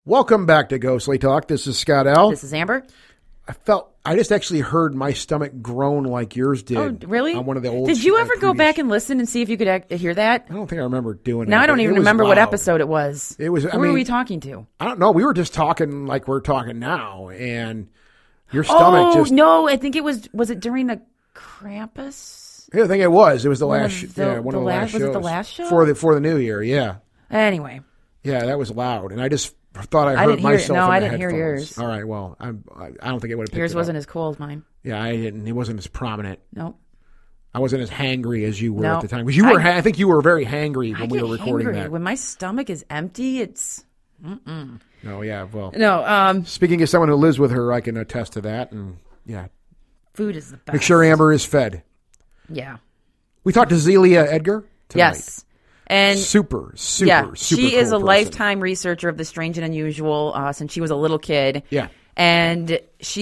Welcome back to Ghostly Talk. This is Scott L. This is Amber. I just actually heard my stomach groan like yours did. Oh, really? On one of the old. Did you ever go back and listen and see if you could hear that? I don't think I remember doing it. Now I don't even remember what episode it was. It was. Who were we talking to? I don't know. We were just talking like we're talking now, and your stomach just. Oh, no, I think it was it during the Krampus? Yeah, I think it was. It was the last. One of the last shows. Was it the last show? For the new year? Yeah. Anyway. Yeah, that was loud, and I just thought I heard myself. No, in I the didn't hear yours. All right, well, I don't think it would have picked yours it wasn't up. as cool as mine. Yeah, I didn't. It wasn't as prominent. Nope. I wasn't as hangry as you were No. at the time. Because you were, I think you were very hangry when we were recording hangry. that. When my stomach is empty, it's. No, yeah, well. No. Speaking as someone who lives with her, I can attest to that. And yeah, food is the best. make sure Amber is fed. Yeah. We talked to Zelia Edgar tonight. Yes. And super she cool is a person. lifetime researcher of the strange and unusual since she was a little kid. Yeah. And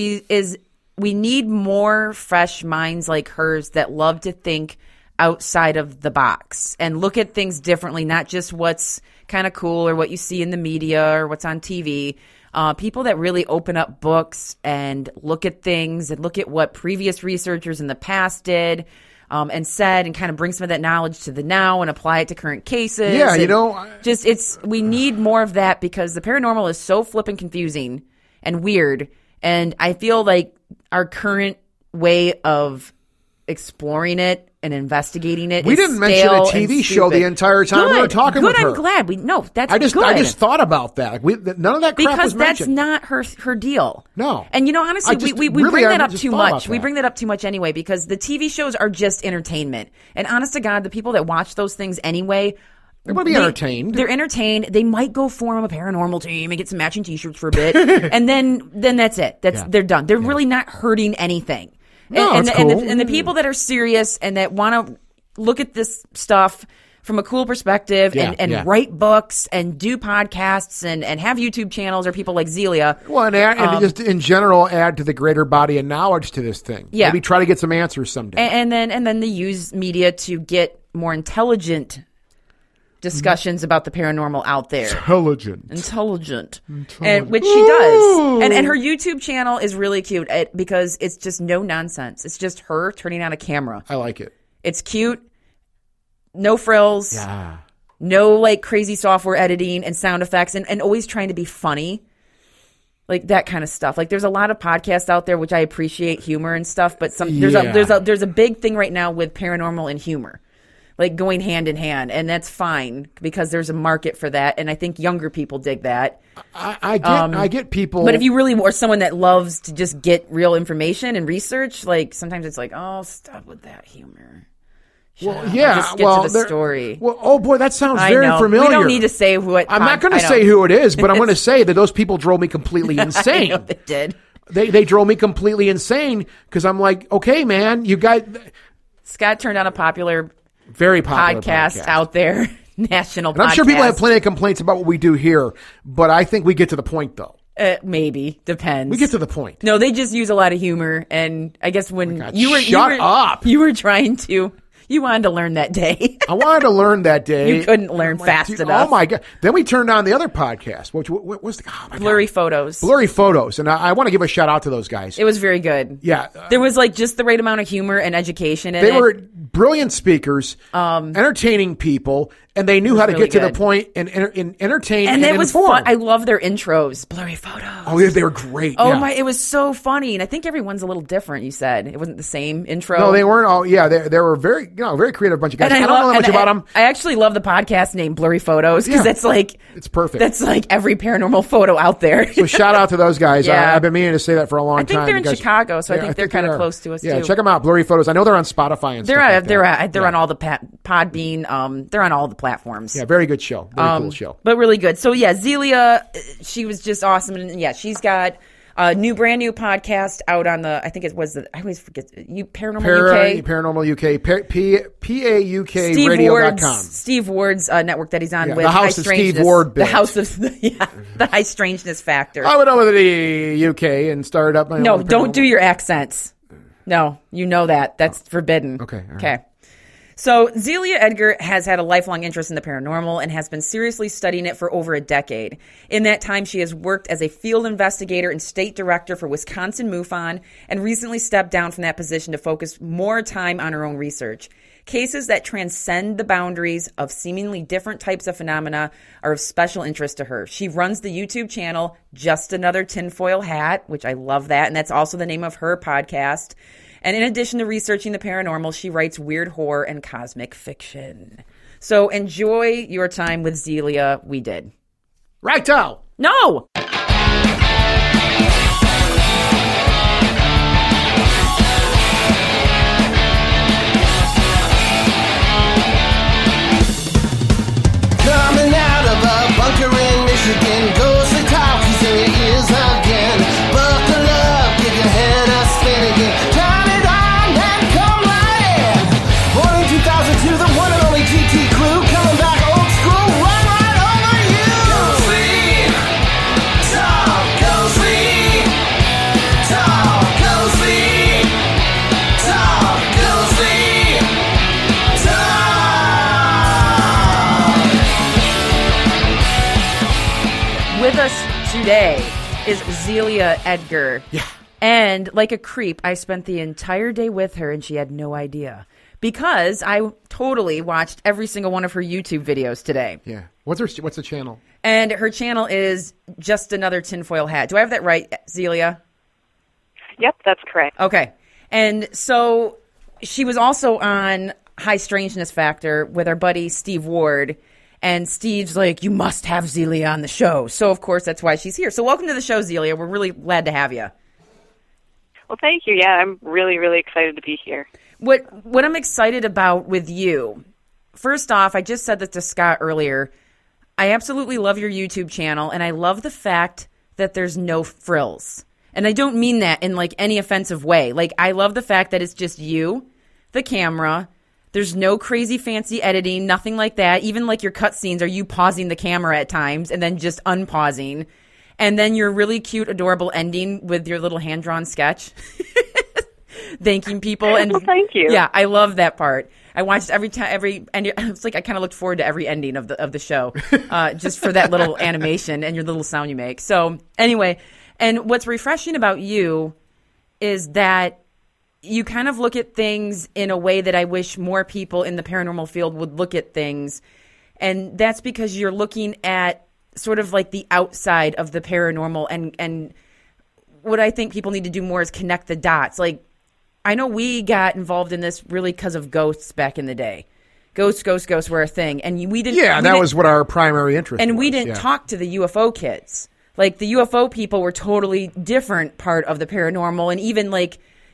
we need more fresh minds like hers that love to think outside of the box and look at things differently, not just what's kind of cool or what you see in the media or what's on TV. People that really open up books and look at things and look at what previous researchers in the past did. And said, and kind of bring some of that knowledge to the now and apply it to current cases. Yeah, we need more of that because the paranormal is so flippin' confusing and weird. And I feel like our current way of exploring it and investigating it. We didn't mention a TV show the entire time we were talking with her. I'm glad. That's good. I just thought about that. None of that crap was mentioned. Because that's not her deal. No. And honestly, we bring that up too much. We bring that up too much anyway because the TV shows are just entertainment. And honest to God, the people that watch those things anyway, they're going to be entertained. They're entertained. They might go form a paranormal team and get some matching T-shirts for a bit, and then that's it. They're done. They're really not hurting anything. No, and, it's cool. And the people that are serious and that want to look at this stuff from a cool perspective and write books and do podcasts and have YouTube channels are people like Zelia. Well, and just in general add to the greater body of knowledge to this thing. Yeah. Maybe try to get some answers someday. And then they use media to get more intelligent discussions about the paranormal out there. Intelligent. And which she does. And her YouTube channel is really cute because it's just no nonsense. It's just her turning on a camera. I like it. It's cute. No frills. Yeah. No like crazy software editing and sound effects and always trying to be funny. Like that kind of stuff. Like there's a lot of podcasts out there which I appreciate humor and stuff, but there's a big thing right now with paranormal and humor. Like going hand in hand, and that's fine because there's a market for that, and I think younger people dig that. I get people, but if you really are someone that loves to just get real information and research, like sometimes it's like, oh, stop with that humor. Just get to the story. Well, oh boy, that sounds very familiar. We don't need to say who it. I'm not going to say who it is, but I'm going to say that those people drove me completely insane. I know they did. They drove me completely insane because I'm like, okay, man, you guys. Scott turned on a very popular podcast out there, national podcast. I'm sure people have plenty of complaints about what we do here, but I think we get to the point, though. Maybe. Depends. We get to the point. No, they just use a lot of humor, and I guess when you were trying to... You wanted to learn that day. I wanted to learn that day. You couldn't learn fast enough. Oh, my God. Then we turned on the other podcast, which was the... Oh my Blurry God. Photos. Blurry Photos. And I want to give a shout out to those guys. It was very good. Yeah. There was like just the right amount of humor and education in it. They were brilliant speakers, entertaining people, and they knew how to get to the point and entertain and it was inform. Fun. I love their intros. Blurry Photos. Oh, yeah, they were great. Oh, yeah. my. It was so funny. And I think everyone's a little different, you said. It wasn't the same intro. No, they weren't all. Yeah, they were very creative bunch of guys. I don't know that much about them. I actually love the podcast name Blurry Photos because it's like... It's perfect. That's like every paranormal photo out there. So shout out to those guys. Yeah. I've been meaning to say that for a long time. I think they're in Chicago, so I think they're kind of close to us, too. Yeah, check them out. Blurry Photos. I know they're on Spotify and stuff like that. They're on all the Podbean. They're on all the platforms. Yeah, very good show. Very cool show. But really good. So, yeah, Zelia, she was just awesome. And, yeah, she's got a brand new podcast out on the, I think it was, I always forget, Paranormal UK. Paranormal UK. PAUK radio.com. Steve Ward's network that he's on with. The House of Steve Ward built. The House of, the High Strangeness Factor. I went over to the UK and started up my own. Don't do your accents. No, you know that. That's forbidden. Okay. Okay. So Zelia Edgar has had a lifelong interest in the paranormal and has been seriously studying it for over a decade. In that time, she has worked as a field investigator and state director for Wisconsin MUFON and recently stepped down from that position to focus more time on her own research. Cases that transcend the boundaries of seemingly different types of phenomena are of special interest to her. She runs the YouTube channel, Just Another Tinfoil Hat, which I love that, and that's also the name of her podcast. And in addition to researching the paranormal, she writes weird horror and cosmic fiction. So enjoy your time with Zelia. We did. Righto. No! Coming out of a bunker in Michigan, ghostly talkies in your ears again. Buckle up, give your head a spin again. Turn it on and come right in. Born in 2002, the one and only GT crew, coming back old school, run right over you. Ghostly, talk, ghostly, talk, ghostly, talk, ghostly, talk. With us today is Zelia Edgar. Yeah. And like a creep, I spent the entire day with her and she had no idea. Because I totally watched every single one of her YouTube videos today. Yeah. What's the channel? And her channel is Just Another Tinfoil Hat. Do I have that right, Zelia? Yep, that's correct. Okay. And so she was also on High Strangeness Factor with our buddy Steve Ward. And Steve's like, you must have Zelia on the show. So, of course, that's why she's here. So welcome to the show, Zelia. We're really glad to have you. Well, thank you. Yeah, I'm really, really excited to be here. What I'm excited about with you, first off, I just said this to Scott earlier. I absolutely love your YouTube channel, and I love the fact that there's no frills. And I don't mean that in, like, any offensive way. Like, I love the fact that it's just you, the camera. There's no crazy fancy editing, nothing like that. Even like your cutscenes are you pausing the camera at times and then just unpausing. And then your really cute, adorable ending with your little hand-drawn sketch. Thanking people. And well, thank you. Yeah, I love that part. I watched every and it's like I kind of looked forward to every ending of the show, just for that little animation and your little sound you make. So anyway, and what's refreshing about you is that you kind of look at things in a way that I wish more people in the paranormal field would look at things. And that's because you're looking at sort of like the outside of the paranormal. And what I think people need to do more is connect the dots. Like, I know we got involved in this really because of ghosts back in the day. Ghosts were a thing. And we didn't. Yeah, that was what our primary interest was. And we didn't talk to the UFO kids. Like, the UFO people were totally different part of the paranormal. And even like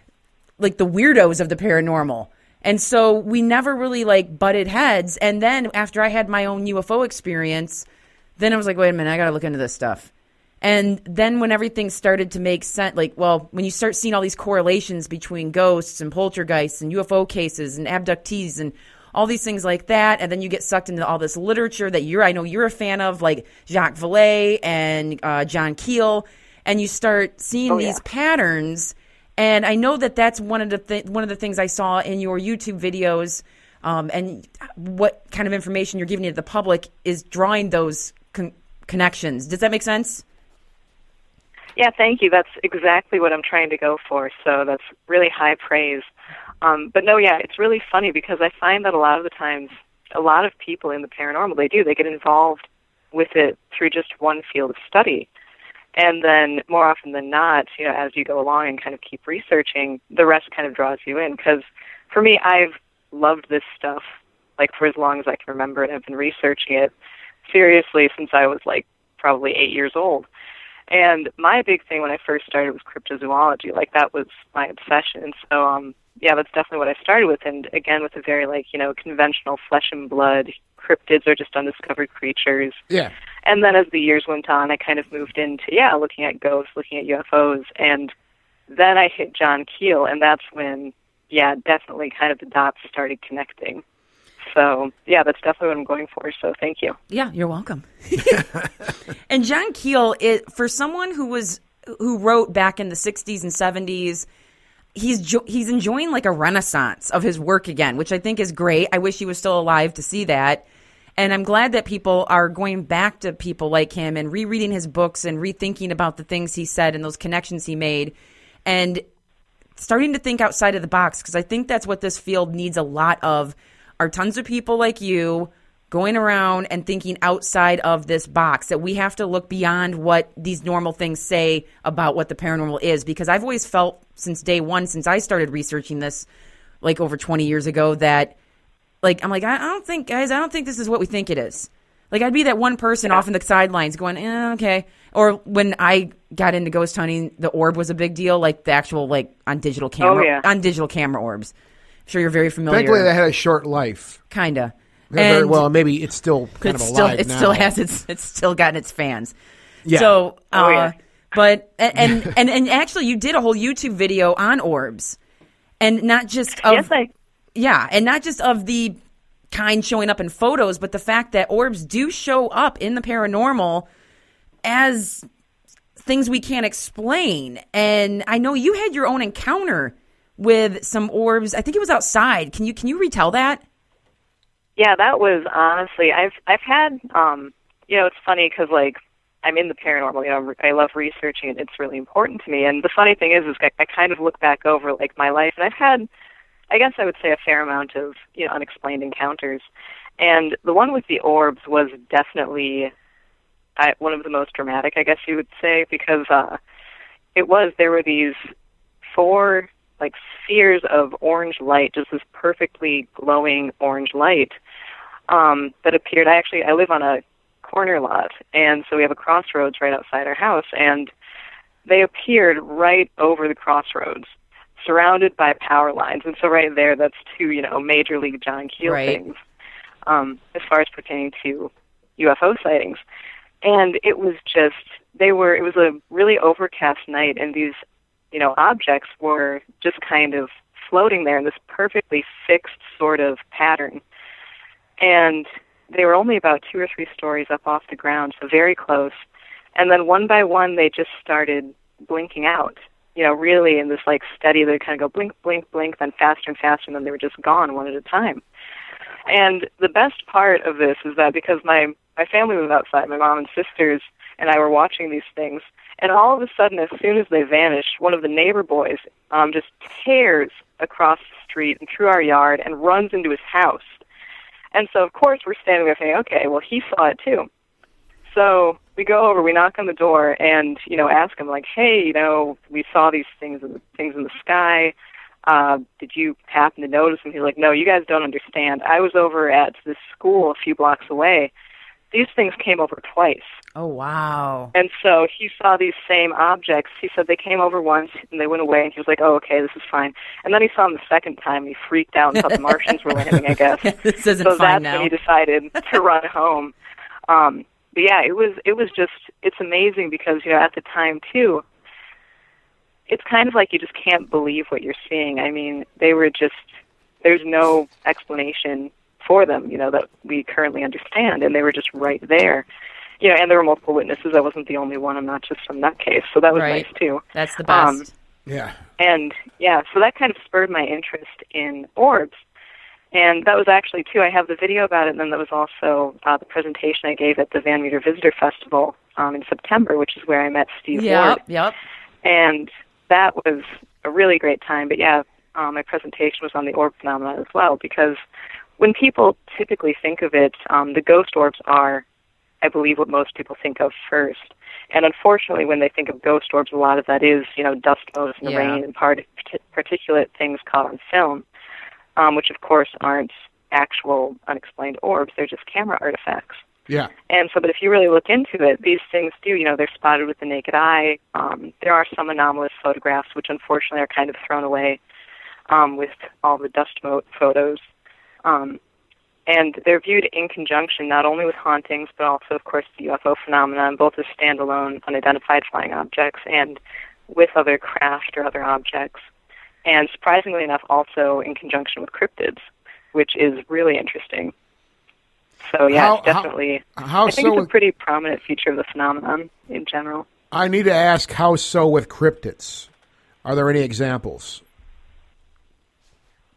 the weirdos of the paranormal. And so we never really like butted heads. And then after I had my own UFO experience, then I was like, wait a minute, I got to look into this stuff. And then when everything started to make sense, like, well, when you start seeing all these correlations between ghosts and poltergeists and UFO cases and abductees and all these things like that, and then you get sucked into all this literature that I know you're a fan of, like Jacques Vallée and John Keel, and you start seeing these patterns. And I know that that's one of the things I saw in your YouTube videos, and what kind of information you're giving to the public is drawing those connections. Does that make sense? Yeah, thank you. That's exactly what I'm trying to go for. So that's really high praise. But no, yeah, it's really funny because I find that a lot of the times, a lot of people in the paranormal, they get involved with it through just one field of study. And then more often than not, you know, as you go along and kind of keep researching, the rest kind of draws you in. Because for me, I've loved this stuff like for as long as I can remember, and I've been researching it seriously since I was like probably 8 years old. And my big thing when I first started was cryptozoology. Like, that was my obsession. So, yeah, that's definitely what I started with. And again, with a very, like, you know, conventional flesh and blood, cryptids are just undiscovered creatures. Yeah. And then as the years went on, I kind of moved into, looking at ghosts, looking at UFOs. And then I hit John Keel, and that's when, definitely kind of the dots started connecting. So, yeah, that's definitely what I'm going for. So thank you. Yeah, you're welcome. And John Keel, for someone who wrote back in the 60s and 70s, he's enjoying like a renaissance of his work again, which I think is great. I wish he was still alive to see that. And I'm glad that people are going back to people like him and rereading his books and rethinking about the things he said and those connections he made and starting to think outside of the box, because I think that's what this field needs a lot of, are tons of people like you going around and thinking outside of this box, that we have to look beyond what these normal things say about what the paranormal is. Because I've always felt since day one, since I started researching this like over 20 years ago, that like, I'm like, I don't think this is what we think it is. Like, I'd be that one person off in the sidelines going, okay. Or when I got into ghost hunting, the orb was a big deal, like the actual, like, on digital camera, on digital camera orbs. I'm sure you're very familiar. Thankfully, they had a short life. Kinda. Very well, maybe it's still kind of alive now. It's still gotten its fans. Yeah. So, but, and actually you did a whole YouTube video on orbs. And not just of... Yeah, and not just of the kind showing up in photos, but the fact that orbs do show up in the paranormal as things we can't explain. And I know you had your own encounter with some orbs. I think it was outside. Can you retell that? Yeah, that was honestly, I've had, it's funny because, like, I'm in the paranormal, I love researching it. It's really important to me. And the funny thing is I kind of look back over, like, my life, and I've had, I guess I would say, a fair amount of, unexplained encounters. And the one with the orbs was definitely one of the most dramatic, I guess you would say, because there were these 4, like, spheres of orange light, just this perfectly glowing orange light that appeared. I live on a corner lot, and so we have a crossroads right outside our house, and they appeared right over the crossroads, surrounded by power lines. And so right there, that's 2, Major League John Keel things, as far as pertaining to UFO sightings. And it was it was a really overcast night, and these, objects were just kind of floating there in this perfectly fixed sort of pattern. And they were only about 2 or 3 stories up off the ground, so very close. And then one by one, they just started blinking out. Really in this, like, steady, they kind of go blink, blink, blink, then faster and faster, and then they were just gone one at a time. And the best part of this is that because my family was outside, my mom and sisters and I were watching these things, and all of a sudden, as soon as they vanished, one of the neighbor boys just tears across the street and through our yard and runs into his house. And so, of course, we're standing there saying, okay, well, he saw it too. So we go over, we knock on the door, and, ask him, like, hey, we saw these things in the sky. Did you happen to notice them? He's like, no, you guys don't understand. I was over at this school a few blocks away. These things came over twice. Oh, wow. And so he saw these same objects. He said they came over once, and they went away, and he was like, oh, okay, this is fine. And then he saw them the second time, and he freaked out and thought the Martians were landing, I guess. This isn't so fine that's now. when he decided to run home. But yeah, it was just, it's amazing because, at the time, too, it's kind of like you just can't believe what you're seeing. I mean, they were just, there's no explanation for them, that we currently understand, and they were just right there. And there were multiple witnesses. I wasn't the only one. I'm not just some nutcase, so that was nice, too. That's the best. Yeah. And, so that kind of spurred my interest in orbs. And that was actually, too, I have the video about it, and then there was also the presentation I gave at the Van Meter Visitor Festival in September, which is where I met Steve Ward. Yep. And that was a really great time. But, my presentation was on the orb phenomena as well, because when people typically think of it, the ghost orbs are, I believe, what most people think of first. And unfortunately, when they think of ghost orbs, a lot of that is, dust motes in the rain and particulate things caught on film. Which, of course, aren't actual unexplained orbs. They're just camera artifacts. Yeah. And so, but if you really look into it, these things do, they're spotted with the naked eye. There are some anomalous photographs, which unfortunately are kind of thrown away with all the dust mote photos. And they're viewed in conjunction not only with hauntings, but also, of course, the UFO phenomenon, both as standalone, unidentified flying objects and with other craft or other objects. And surprisingly enough, also in conjunction with cryptids, which is really interesting. So, yeah, it's definitely, I think it's a pretty prominent feature of the phenomenon in general. I need to ask, how so with cryptids? Are there any examples?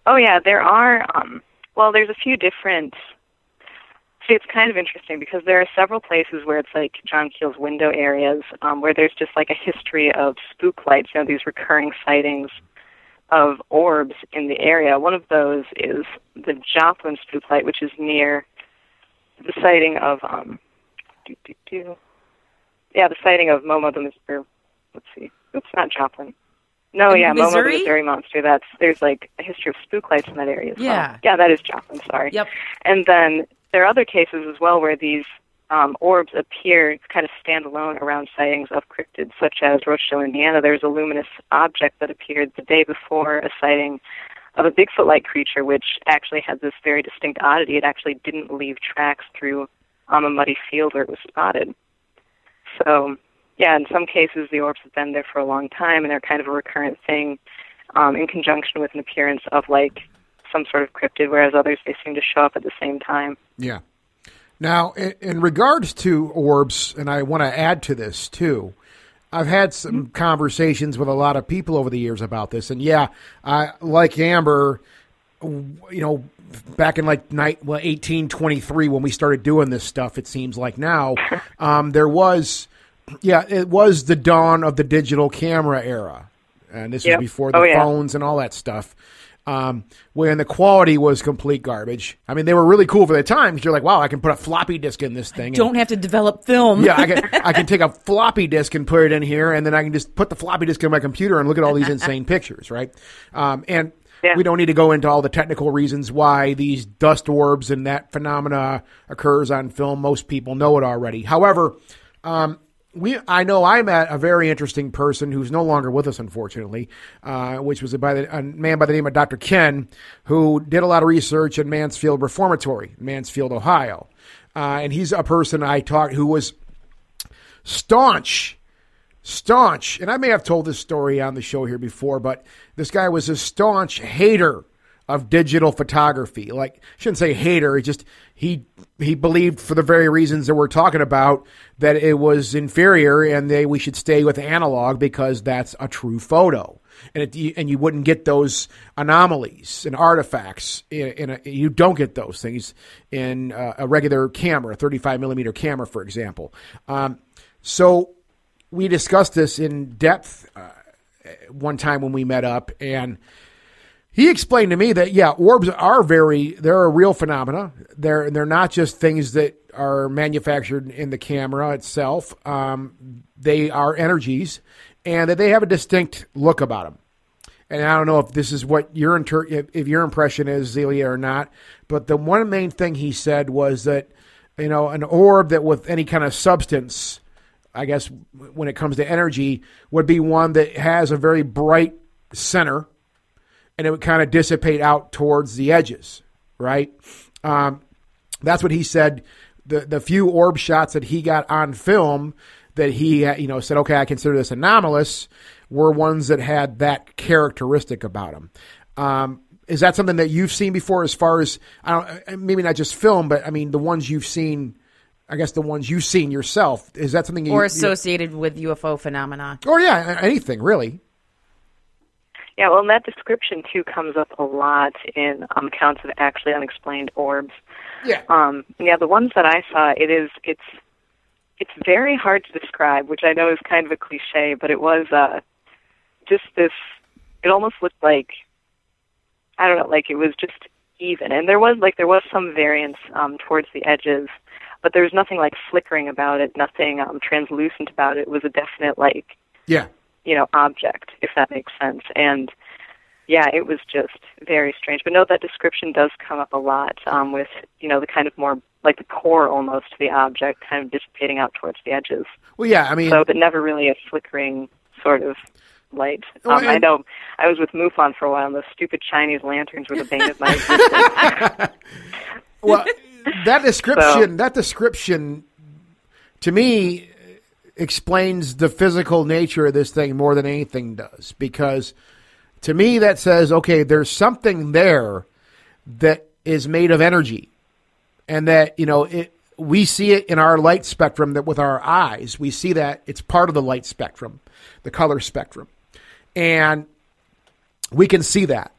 Oh, yeah, there are, well, there's a few different, see, it's kind of interesting because there are several places where it's like John Keel's window areas where there's just like a history of spook lights, you know, these recurring sightings of orbs in the area. One of those is the Joplin spook light, which is near the sighting of, the sighting of Momo the Missouri, let's see, oops, not Joplin. No, yeah, Missouri? Momo the Missouri Monster. There's like a history of spook lights in that area as well. Yeah. Yeah, that is Joplin, sorry. Yep. And then there are other cases as well where these orbs appear kind of stand alone around sightings of cryptids, such as Rochelle, Indiana. There's a luminous object that appeared the day before a sighting of a Bigfoot-like creature, which actually had this very distinct oddity. It actually didn't leave tracks through a muddy field where it was spotted. So, yeah, in some cases the orbs have been there for a long time, and they're kind of a recurrent thing in conjunction with an appearance of, like, some sort of cryptid, whereas others, they seem to show up at the same time. Yeah. Now, in regards to orbs, and I want to add to this, too, I've had some conversations with a lot of people over the years about this, and yeah, like Amber, you know, back in like 1823 when we started doing this stuff, it seems like now, it was the dawn of the digital camera era, and this was before the phones and all that stuff. When the quality was complete garbage. I mean, they were really cool for the time because you're like, wow, I can put a floppy disk in this thing. Don't have to develop film. Yeah, I can take a floppy disk and put it in here, and then I can just put the floppy disk in my computer and look at all these insane pictures, right? We don't need to go into all the technical reasons why these dust orbs and that phenomena occurs on film. Most people know it already. However, I know I met a very interesting person who's no longer with us, unfortunately, which was a man by the name of Dr. Ken, who did a lot of research in Mansfield Reformatory, Mansfield, Ohio. And he's a person I talked who was staunch, and I may have told this story on the show here before, but this guy was a staunch hater of digital photography. Like, I shouldn't say hater, he believed, for the very reasons that we're talking about, that it was inferior and we should stay with analog because that's a true photo. And you wouldn't get those anomalies and artifacts you don't get those things in a regular camera, a 35 millimeter camera, for example. So we discussed this in depth one time when we met up, and he explained to me that, yeah, orbs they're a real phenomena. They're not just things that are manufactured in the camera itself. They are energies, and that they have a distinct look about them. And I don't know if this is what if your impression is, Zelia, or not, but the one main thing he said was that, you know, an orb that with any kind of substance, I guess when it comes to energy, would be one that has a very bright center, and it would kind of dissipate out towards the edges, right? That's what he said. The few orb shots that he got on film that he said, okay, I consider this anomalous, were ones that had that characteristic about them. Is that something that you've seen before, as far as, maybe not just film, but I mean the ones you've seen, I guess the ones you've seen yourself, is that something or associated with UFO phenomena? Or yeah, anything really. Yeah, well, and that description, too, comes up a lot in accounts of actually unexplained orbs. Yeah. The ones that I saw, it's very hard to describe, which I know is kind of a cliche, but it was just this, it almost looked like, I don't know, like it was just even. And there was some variance towards the edges, but there was nothing like flickering about it, nothing translucent about it. It was a definite, like, object, if that makes sense. And yeah, it was just very strange. But no, that description does come up a lot with, the kind of more like the core almost to the object kind of dissipating out towards the edges. Well, yeah, I mean... So, but never really a flickering sort of light. I know I was with MUFON for a while, and those stupid Chinese lanterns were the bane of my existence. Well, that description, to me, explains the physical nature of this thing more than anything does. Because to me, that says, okay, there's something there that is made of energy. And that, we see it in our light spectrum, that with our eyes, we see that it's part of the light spectrum, the color spectrum. And we can see that.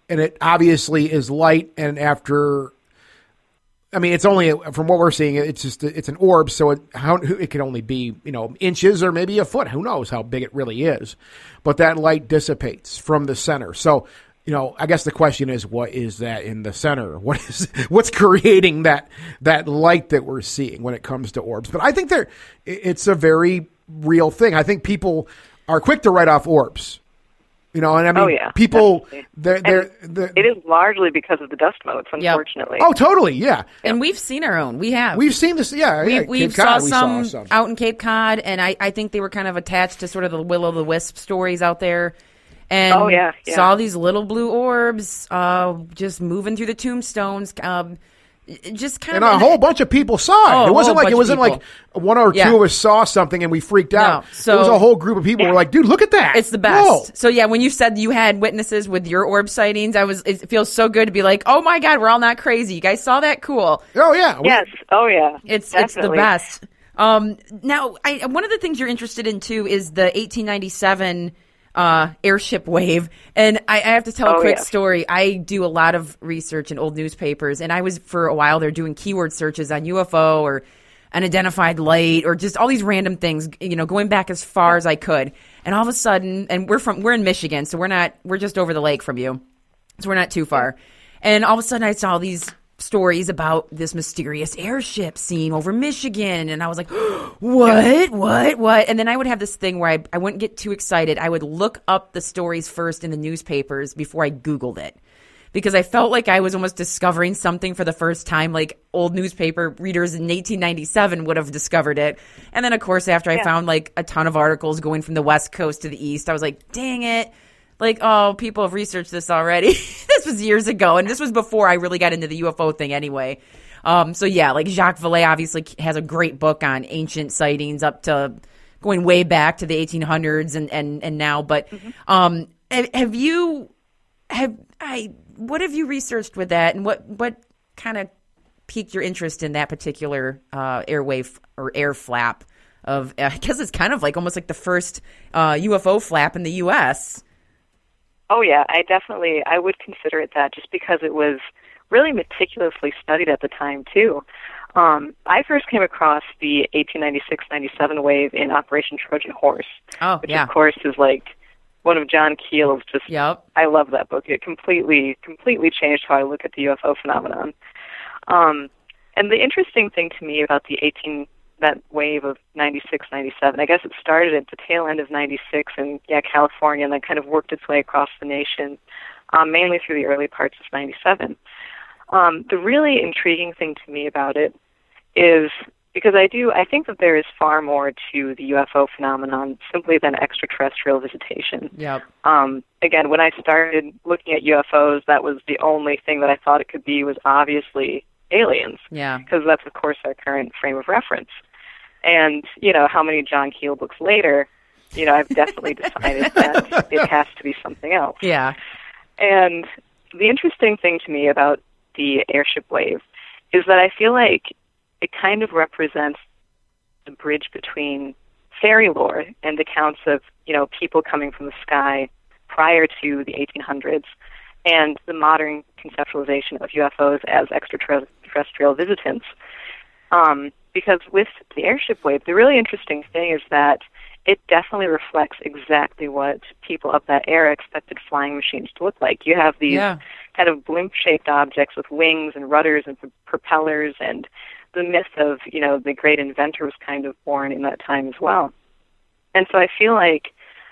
and it obviously is light, and after, I mean, it's only, from what we're seeing, it's an orb, so it can only be, inches or maybe a foot. Who knows how big it really is? But that light dissipates from the center. So, I guess the question is, what is that in the center? What's creating that light that we're seeing when it comes to orbs? But I think it's a very real thing. I think people are quick to write off orbs. And I mean, people, it is largely because of the dust motes, unfortunately. Yep. Oh, totally, yeah. And we've seen our own. We've seen this, yeah. We saw some out in Cape Cod, and I think they were kind of attached to sort of the Will-o'-the-Wisp stories out there. And saw these little blue orbs just moving through the tombstones. Just kind and of, a whole bunch of people saw it. It wasn't like one or two of us saw something and we freaked out. So, it was a whole group of people who were like, dude, look at that. It's the best. Whoa. So yeah, when you said you had witnesses with your orb sightings, it feels so good to be like, oh my God, we're all not crazy. You guys saw that? Cool. Oh yeah. Yes. Oh yeah. It's the best. Now, one of the things you're interested in too is the 1897 airship wave. And I have to tell a quick story. I do a lot of research in old newspapers, and I was for a while there doing keyword searches on UFO or unidentified light or just all these random things, going back as far as I could. And all of a sudden, and we're in Michigan, so we're just over the lake from you. So we're not too far. And all of a sudden I saw these stories about this mysterious airship seen over Michigan. And I was like, what? And then I would have this thing where I wouldn't get too excited. I would look up the stories first in the newspapers before I Googled it, because I felt like I was almost discovering something for the first time, like old newspaper readers in 1897 would have discovered it. And then, of course, after I found like a ton of articles going from the West Coast to the East, I was like, dang it. Like, oh, people have researched this already. This was years ago, and this was before I really got into the UFO thing anyway. So yeah, like Jacques Vallée obviously has a great book on ancient sightings up to going way back to the 1800s and now. But what have you researched with that, and what kind of piqued your interest in that particular airwave or air flap of? I guess it's kind of like almost like the first UFO flap in the U.S. Oh, yeah, I would consider it that, just because it was really meticulously studied at the time, too. I first came across the 1896-97 wave in Operation Trojan Horse, which, of course, is like one of John Keel's I love that book. It completely changed how I look at the UFO phenomenon. And the interesting thing to me about that wave of 96, 97. I guess it started at the tail end of 96 in California, and then kind of worked its way across the nation, mainly through the early parts of 97. The really intriguing thing to me about it is because I think that there is far more to the UFO phenomenon simply than extraterrestrial visitation. Yep. Again, when I started looking at UFOs, that was the only thing that I thought it could be, was obviously aliens. Yeah. Because that's, of course, our current frame of reference. And, how many John Keel books later, I've definitely decided that it has to be something else. Yeah. And the interesting thing to me about the airship wave is that I feel like it kind of represents the bridge between fairy lore and accounts of, people coming from the sky prior to the 1800s and the modern conceptualization of UFOs as extraterrestrial visitants. Because with the airship wave, the really interesting thing is that it definitely reflects exactly what people of that era expected flying machines to look like. You have these kind of blimp-shaped objects with wings and rudders and propellers, and the myth of, the great inventor was kind of born in that time as well. And so I feel like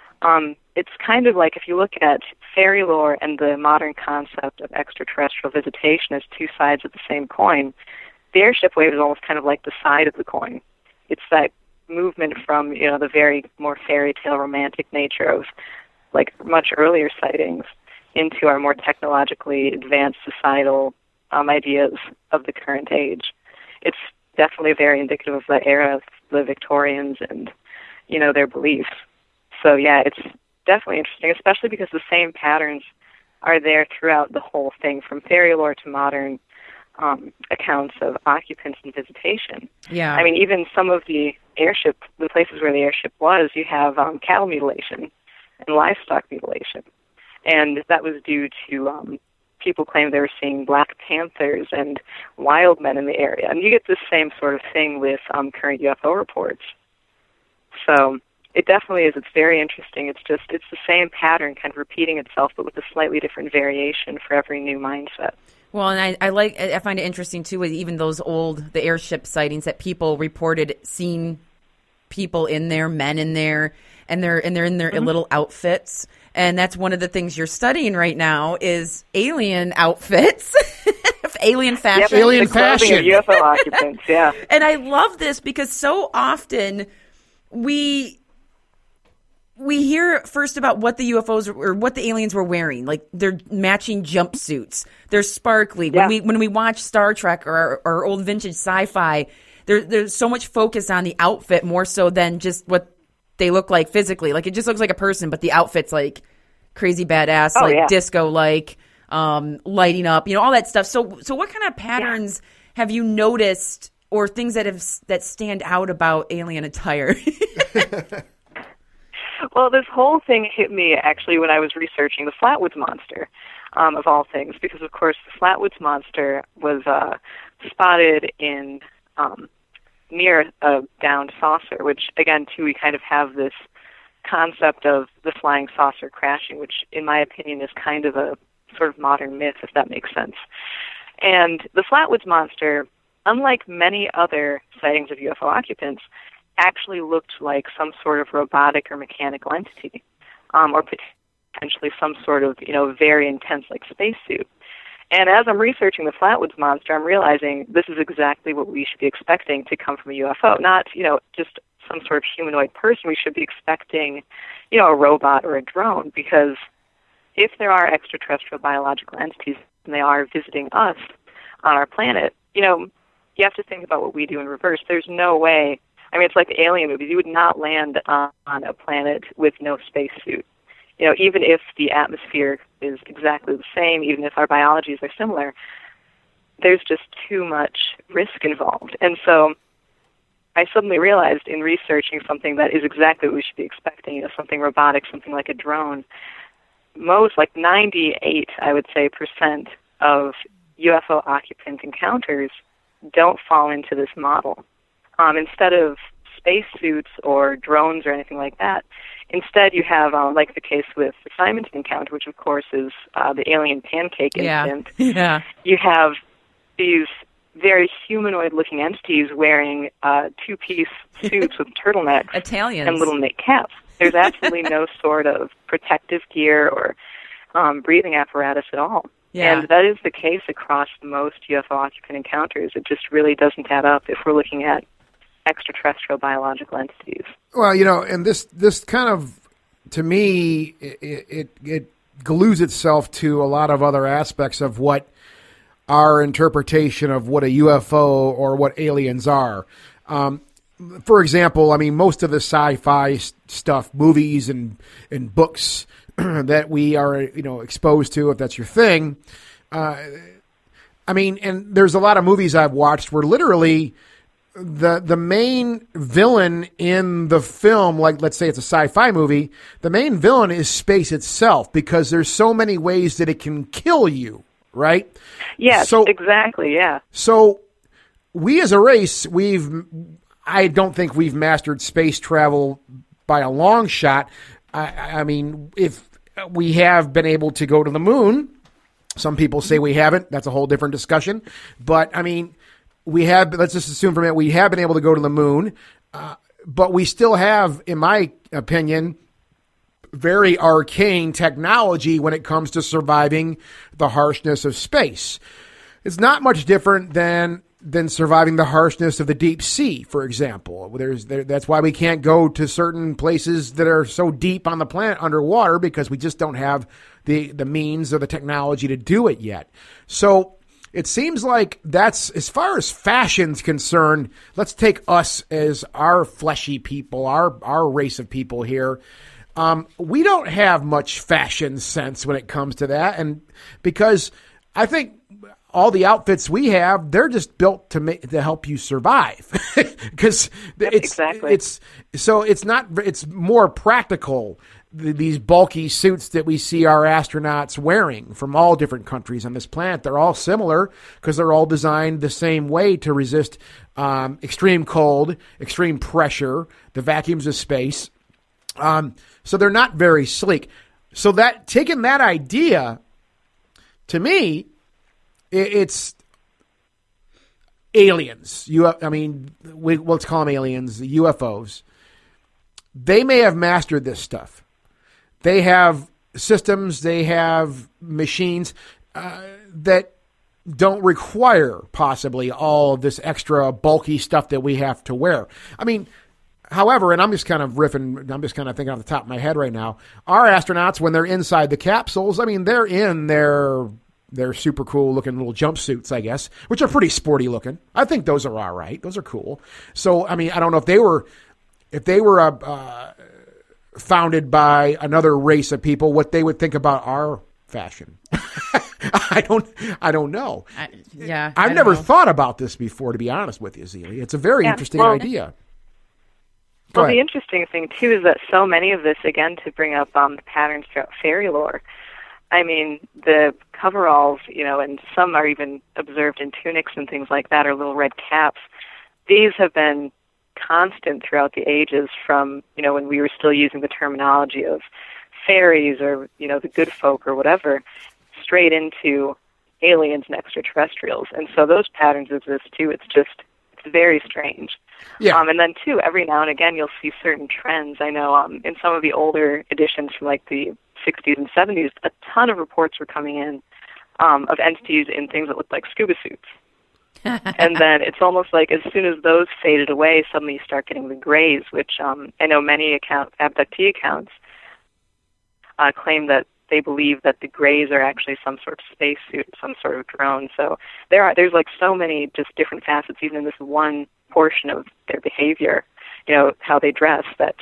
it's kind of like if you look at fairy lore and the modern concept of extraterrestrial visitation as two sides of the same coin, the airship wave is almost kind of like the side of the coin. It's that movement from, the very more fairy tale romantic nature of like much earlier sightings into our more technologically advanced societal ideas of the current age. It's definitely very indicative of the era of the Victorians and, their beliefs. So yeah, it's definitely interesting, especially because the same patterns are there throughout the whole thing, from fairy lore to modern accounts of occupants and visitation. Yeah. I mean, even some of the places where the airship was, you have cattle mutilation and livestock mutilation. And that was due to people claiming they were seeing black panthers and wild men in the area. And you get this same sort of thing with current UFO reports. So it definitely is. It's very interesting. It's the same pattern kind of repeating itself, but with a slightly different variation for every new mindset. Well, and I find it interesting too, with even those the airship sightings that people reported seeing people in there, men in there, and they're in their little outfits. And that's one of the things you're studying right now is alien outfits, alien fashion. Yep, alien the clothing fashion. of UFO occupants, yeah. And I love this because so often we hear first about what the UFOs or what the aliens were wearing, like they're matching jumpsuits, they're sparkly. Yeah. When we watch Star Trek or old vintage sci-fi, there's so much focus on the outfit more so than just what they look like physically. Like it just looks like a person, but the outfit's like crazy badass, disco like, lighting up, all that stuff. So what kind of patterns have you noticed, or things that stand out about alien attire? Well, this whole thing hit me actually when I was researching the Flatwoods Monster, of all things, because of course the Flatwoods Monster was spotted in near a downed saucer, which again too we kind of have this concept of the flying saucer crashing, which in my opinion is kind of a sort of modern myth, if that makes sense. And the Flatwoods Monster, unlike many other sightings of UFO occupants, actually looked like some sort of robotic or mechanical entity, or potentially some sort of, very intense, like, spacesuit. And as I'm researching the Flatwoods Monster, I'm realizing this is exactly what we should be expecting to come from a UFO, not, just some sort of humanoid person. We should be expecting, a robot or a drone, because if there are extraterrestrial biological entities and they are visiting us on our planet, you have to think about what we do in reverse. There's no way. I mean, it's like the alien movies. You would not land on a planet with no spacesuit. Even if the atmosphere is exactly the same, even if our biologies are similar, there's just too much risk involved. And so I suddenly realized in researching something that is exactly what we should be expecting, something robotic, something like a drone, most, like 98, I would say, % of UFO occupant encounters don't fall into this model. Instead of spacesuits or drones or anything like that, instead you have, like the case with the Simonton encounter, which of course is the alien pancake incident. Yeah. You have these very humanoid-looking entities wearing two-piece suits with turtlenecks Italians. and little knit caps. There's absolutely no sort of protective gear or breathing apparatus at all. Yeah. And that is the case across most UFO occupant encounters. It just really doesn't add up if we're looking at extraterrestrial biological entities. Well, and this kind of, to me, it glues itself to a lot of other aspects of what our interpretation of what a UFO or what aliens are. For example, I mean, most of the sci-fi stuff, movies and books that we are, exposed to, if that's your thing. I mean, and there's a lot of movies I've watched where literally the main villain in the film, like let's say it's a sci-fi movie, the main villain is space itself, because there's so many ways that it can kill you, right? Yes, exactly, yeah. So we as a race, I don't think we've mastered space travel by a long shot. I mean, if we have been able to go to the moon, some people say we haven't. That's a whole different discussion. But, I mean, let's just assume for a minute, we have been able to go to the moon, but we still have, in my opinion, very arcane technology when it comes to surviving the harshness of space. It's not much different than surviving the harshness of the deep sea, for example. That's why we can't go to certain places that are so deep on the planet underwater, because we just don't have the means or the technology to do it yet. So it seems like that's, as far as fashion's concerned, let's take us as our fleshy people, our race of people here. We don't have much fashion sense when it comes to that. And because I think all the outfits we have, they're just built to help you survive, because it's more practical. These bulky suits that we see our astronauts wearing from all different countries on this planet, they're all similar because they're all designed the same way to resist extreme cold, extreme pressure, the vacuums of space. So they're not very sleek. So that taking that idea, to me, it's aliens. Let's call them aliens, UFOs. They may have mastered this stuff. They have systems, they have machines that don't require possibly all of this extra bulky stuff that we have to wear. However, and I'm just kind of riffing, I'm just kind of thinking off the top of my head right now, our astronauts, when they're inside the capsules, they're in their super cool looking little jumpsuits, I guess, which are pretty sporty looking. I think those are all right. Those are cool. So, I don't know if they were founded by another race of people, what they would think about our fashion. I don't know. I've never thought about this before, to be honest with you, Zelie. It's a very interesting idea. Well, the interesting thing, too, is that so many of this, again, to bring up the patterns throughout fairy lore, the coveralls, and some are even observed in tunics and things like that, or little red caps. These have been constant throughout the ages from, when we were still using the terminology of fairies or, the good folk or whatever, straight into aliens and extraterrestrials. And so those patterns exist, too. It's very strange. Yeah. And then, too, every now and again, you'll see certain trends. I know in some of the older editions from, the 60s and 70s, a ton of reports were coming in of entities in things that looked like scuba suits. And then it's almost like as soon as those faded away, suddenly you start getting the grays, which I know many abductee accounts claim that they believe that the grays are actually some sort of spacesuit, some sort of drone. So there's so many just different facets, even in this one portion of their behavior, how they dress,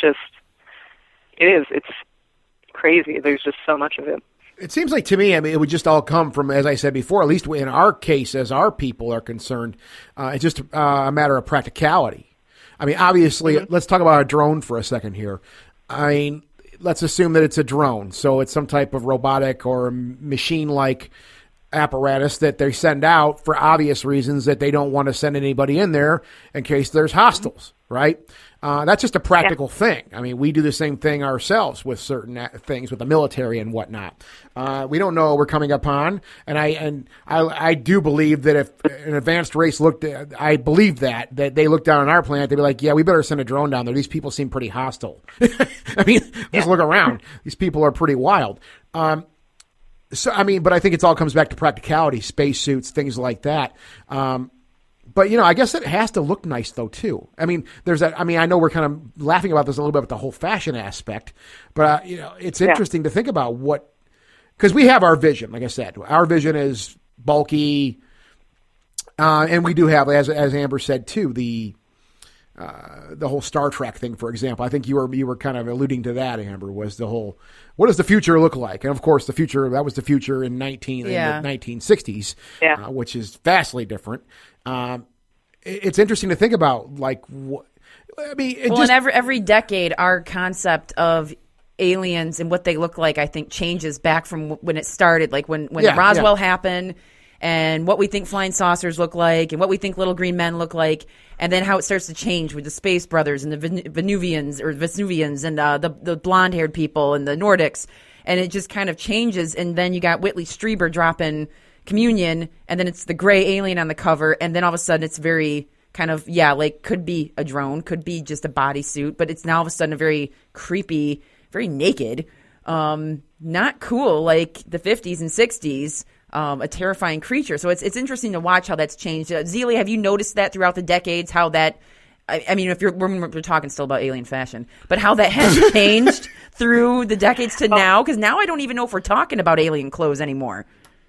it's crazy. There's just so much of it. It seems like to me, it would just all come from, as I said before, at least in our case, as our people are concerned, it's just a matter of practicality. Obviously, let's talk about a drone for a second here. Let's assume that it's a drone. So it's some type of robotic or machine-like apparatus that they send out for obvious reasons that they don't want to send anybody in there in case there's hostiles, right? That's just a practical thing. We do the same thing ourselves with certain things with the military and whatnot. We don't know what we're coming upon, and I do believe that if an advanced race I believe that they look down on our planet, they'd be like, yeah, we better send a drone down there. These people seem pretty hostile. Just look around. These people are pretty wild. But I think it all comes back to practicality, spacesuits, things like that. But, I guess it has to look nice, though, too. There's that. I know we're kind of laughing about this a little bit with the whole fashion aspect, but, it's interesting to think about because we have our vision, like I said. Our vision is bulky, and we do have, as Amber said, too, the whole Star Trek thing, for example. I think you were kind of alluding to that, Amber, was the whole, what does the future look like? And, of course, that was the future in the 1960s, which is vastly different. It's interesting to think about, every decade, our concept of aliens and what they look like, I think, changes back from when it started, like when Roswell happened, and what we think flying saucers look like, and what we think little green men look like, and then how it starts to change with the Space Brothers and the Venusians, and the blonde-haired people and the Nordics, and it just kind of changes. And then you got Whitley Strieber dropping Communion, and then it's the gray alien on the cover, and then all of a sudden it's very kind of, could be a drone, could be just a bodysuit, but it's now all of a sudden a very creepy, very naked, not cool like the 50s and 60s, a terrifying creature. So it's interesting to watch how that's changed. Zelie, have you noticed that throughout the decades, how that, if we're talking still about alien fashion, but how that has changed through the decades to now? Because now I don't even know if we're talking about alien clothes anymore.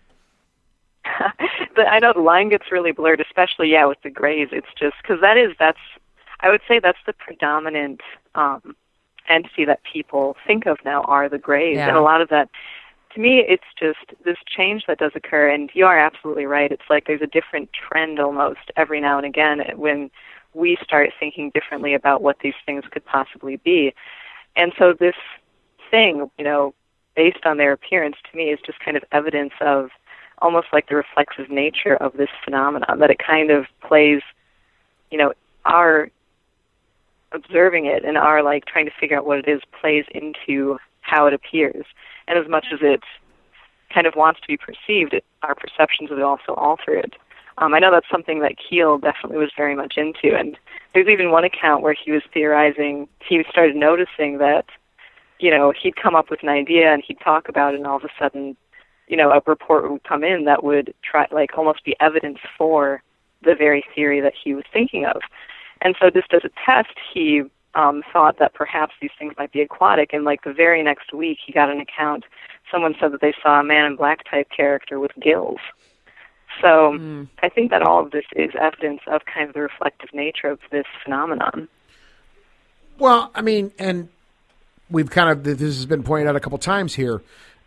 I know the line gets really blurred, especially, with the grays. It's just because I would say that's the predominant entity that people think of now are the grays. And a lot of that, to me, it's just this change that does occur, and you are absolutely right. It's like there's a different trend almost every now and again when we start thinking differently about what these things could possibly be. And so this thing, based on their appearance, to me, is just kind of evidence of almost like the reflexive nature of this phenomenon, that it kind of plays, our observing it and our like trying to figure out what it is plays into how it appears. And as much as it kind of wants to be perceived, our perceptions would also alter it. I know that's something that Keel definitely was very much into, and there's even one account where he was theorizing, he started noticing that, he'd come up with an idea and he'd talk about it, and all of a sudden, a report would come in that would try, like, almost be evidence for the very theory that he was thinking of. And so just as a test, he thought that perhaps these things might be aquatic, and like the very next week he got an account, someone said that they saw a Man in Black type character with gills. So I think that all of this is evidence of kind of the reflective nature of this phenomenon. Well, I mean, and we've kind of, this has been pointed out a couple times here,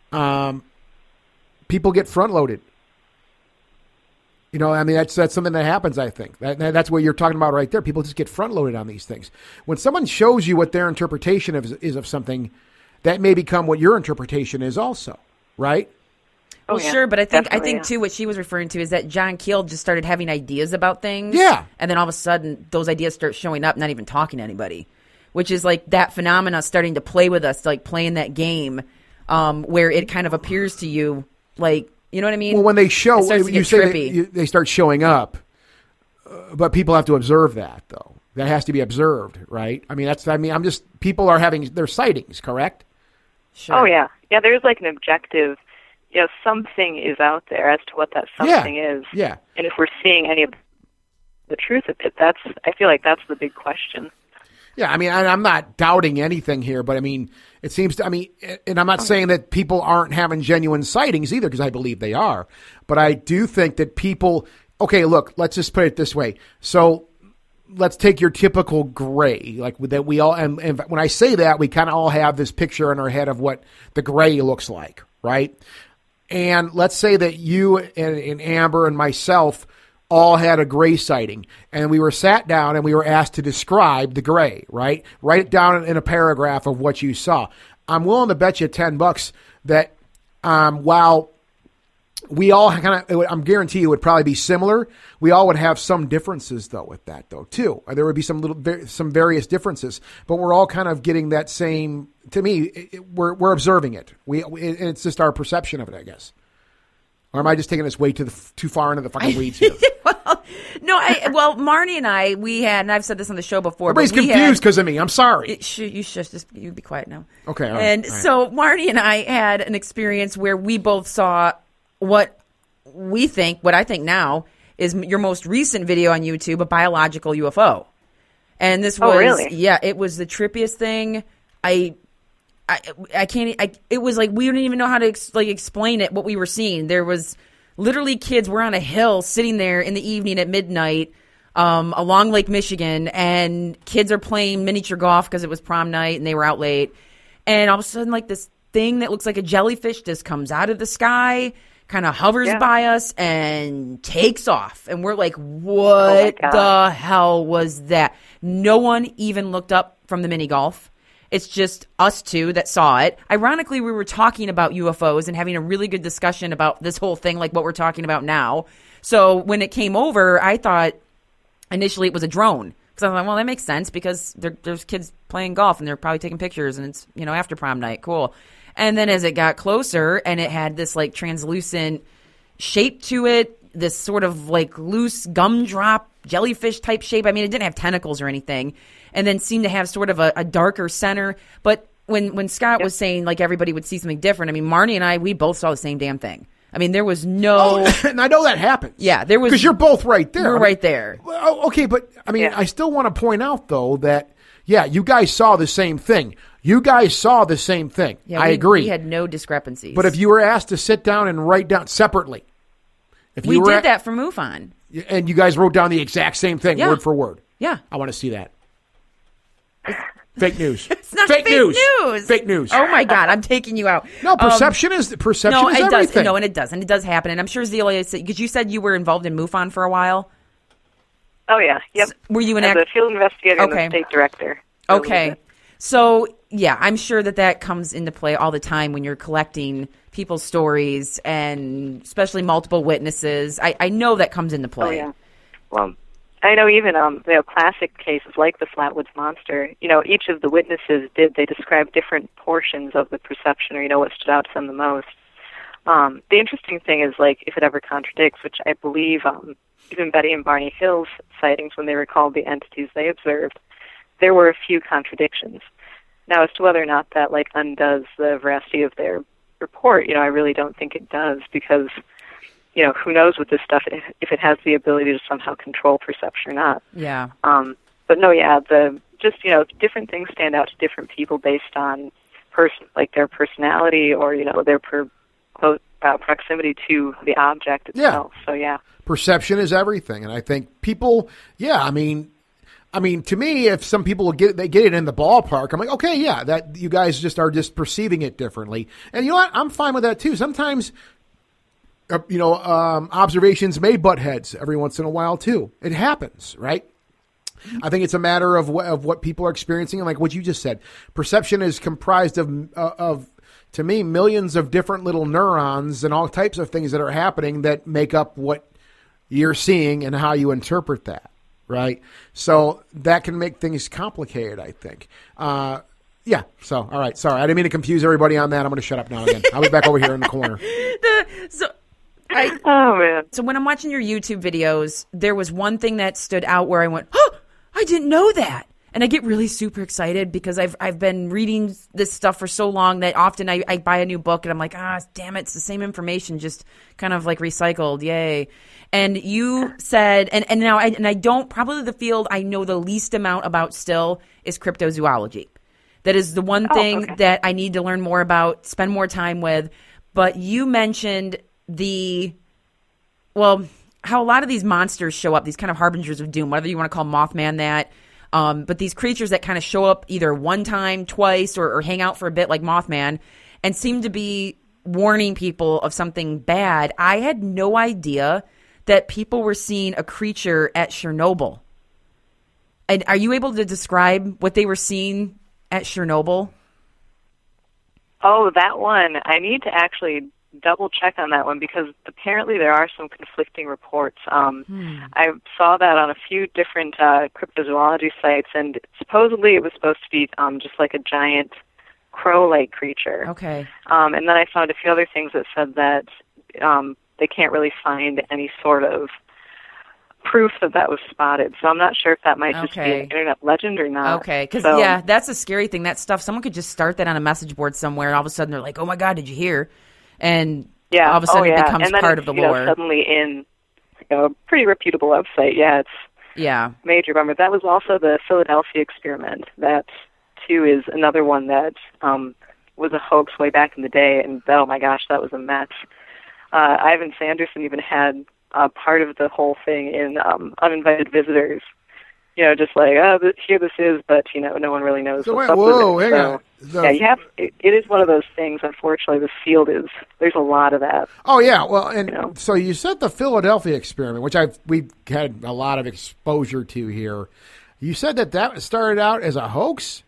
people get front-loaded. I mean, that's something that happens, I think. That's what you're talking about right there. People just get front-loaded on these things. When someone shows you what their interpretation is of something, that may become what your interpretation is also, right? Well, sure, but I think too, what she was referring to is that John Keel just started having ideas about things. Yeah. And then all of a sudden, those ideas start showing up, not even talking to anybody, which is like that phenomena starting to play with us, like playing that game where it kind of appears to you like, you know what I mean? Well, when they show, you say they start showing up, but people have to observe that, though. That has to be observed, right? I mean, people are having their sightings, correct? Sure. Oh, yeah. Yeah, there's like an objective, something is out there as to what that something is. Yeah. And if we're seeing any of the truth of it, I feel like that's the big question. Yeah, I mean, I'm not doubting anything here, but I mean, it seems to, and I'm not saying that people aren't having genuine sightings either, because I believe they are, but I do think that people, okay, look, let's just put it this way. So let's take your typical gray, like that we all, and when I say that, we kind of all have this picture in our head of what the gray looks like, right? And let's say that you and Amber and myself all had a gray sighting, and we were sat down and we were asked to describe the gray, right? Write it down in a paragraph of what you saw. I'm willing to bet you $10 that while we all I'm guarantee you it would probably be similar, we all would have some differences though with that though too. There would be some various differences, but we're all kind of getting that same. To me, we're observing it. It's just our perception of it, I guess. Or am I just taking this way too far into the fucking weeds here? Well, Marnie and I, we had, and I've said this on the show before. Everybody's confused because of me. I'm sorry. You be quiet now. Okay. All right. So Marnie and I had an experience where we both saw what I think now is your most recent video on YouTube, a biological UFO. And this was, really? Yeah, it was the trippiest thing. I can't. It was like we didn't even know how to explain it. What we were seeing, there was literally kids. We're on a hill, sitting there in the evening at midnight, along Lake Michigan, and kids are playing miniature golf because it was prom night and they were out late. And all of a sudden, like this thing that looks like a jellyfish just comes out of the sky, kind of hovers by us, and takes off. And we're like, "What the hell was that?" No one even looked up from the mini golf. It's just us two that saw it. Ironically, we were talking about UFOs and having a really good discussion about this whole thing, like what we're talking about now. So when it came over, I thought initially it was a drone. Because I was like, well, that makes sense because there's kids playing golf and they're probably taking pictures and it's, after prom night. Cool. And then as it got closer and it had this like translucent shape to it, this sort of like loose gumdrop jellyfish type shape. I mean, it didn't have tentacles or anything. And then seemed to have sort of a darker center. But when Scott was saying like everybody would see something different, I mean, Marnie and I, we both saw the same damn thing. I mean, there was no... Oh, and I know that happens. Yeah, there was... Because you're both right there. We're right there. Okay, but I mean, I still want to point out, though, that, you guys saw the same thing. You guys saw the same thing. Yeah, I agree. We had no discrepancies. But if you were asked to sit down and write down separately... We did that for MUFON. And you guys wrote down the exact same thing, word for word. Yeah. I want to see that. Fake news. It's not fake news. Fake news. Oh my God, I'm taking you out. No, perception is everything. No, and it does, and it does happen. And I'm sure Zelia, because you said you were involved in MUFON for a while. Oh yeah, yep. Were you as a field investigator and the state director? Okay, so yeah, I'm sure that comes into play all the time when you're collecting people's stories and especially multiple witnesses. I know that comes into play. Oh yeah. Well, I know even classic cases like the Flatwoods Monster. Each of the witnesses they describe different portions of the perception, or what stood out to them the most. The interesting thing is, like, if it ever contradicts, which I believe even Betty and Barney Hill's sightings, when they recalled the entities they observed, there were a few contradictions. Now, as to whether or not that undoes the veracity of their report, I really don't think it does, because who knows with this stuff if it has the ability to somehow control perception or not. Yeah. But no, yeah, different things stand out to different people based on their personality or their proximity to the object itself. Yeah. So yeah, perception is everything, and I think people. Yeah, I mean, to me, if some people get it in the ballpark, I'm like, okay, yeah, that you guys are just perceiving it differently, and you know what? I'm fine with that too. Sometimes, observations may butt heads every once in a while too. It happens, right? I think it's a matter of what people are experiencing, and like what you just said, perception is comprised of to me millions of different little neurons and all types of things that are happening that make up what you're seeing and how you interpret that, right? So that can make things complicated, I think. Yeah. So, all right. Sorry, I didn't mean to confuse everybody on that. I'm going to shut up now again. I'll be back over here in the corner. Oh man! So when I'm watching your YouTube videos, there was one thing that stood out where I went, "Oh, I didn't know that." And I get really super excited because I've been reading this stuff for so long that often I buy a new book and I'm like, damn it, it's the same information, just kind of like recycled. Yay. And you said, and now I don't, probably the field I know the least amount about still is cryptozoology. That is the one thing that I need to learn more about, spend more time with. But you mentioned how a lot of these monsters show up, these kind of harbingers of doom, whether you want to call Mothman that. But these creatures that kind of show up either one time, twice, or hang out for a bit like Mothman and seem to be warning people of something bad. I had no idea that people were seeing a creature at Chernobyl. And are you able to describe what they were seeing at Chernobyl? Oh, that one. I need to actually double check on that one because apparently there are some conflicting reports. I saw that on a few different cryptozoology sites, and supposedly it was supposed to be just like a giant crow-like creature. Okay. And then I found a few other things that said that they can't really find any sort of proof that was spotted. So I'm not sure if that might just be an internet legend or not. Okay, because that's a scary thing. That stuff, someone could just start that on a message board somewhere, and all of a sudden they're like, "Oh my God, did you hear?" And all of a sudden it becomes part of the lore. Suddenly in a pretty reputable website. Yeah, it's major bummer. That was also the Philadelphia experiment. That too is another one that was a hoax way back in the day, and oh my gosh, that was a mess. Ivan Sanderson even had part of the whole thing in Uninvited Visitors. Just like, here this is, but, no one really knows what's up with it. It is one of those things, unfortunately, the field there's a lot of that. Oh, yeah. Well, and so you said the Philadelphia experiment, which we've had a lot of exposure to here. You said that started out as a hoax?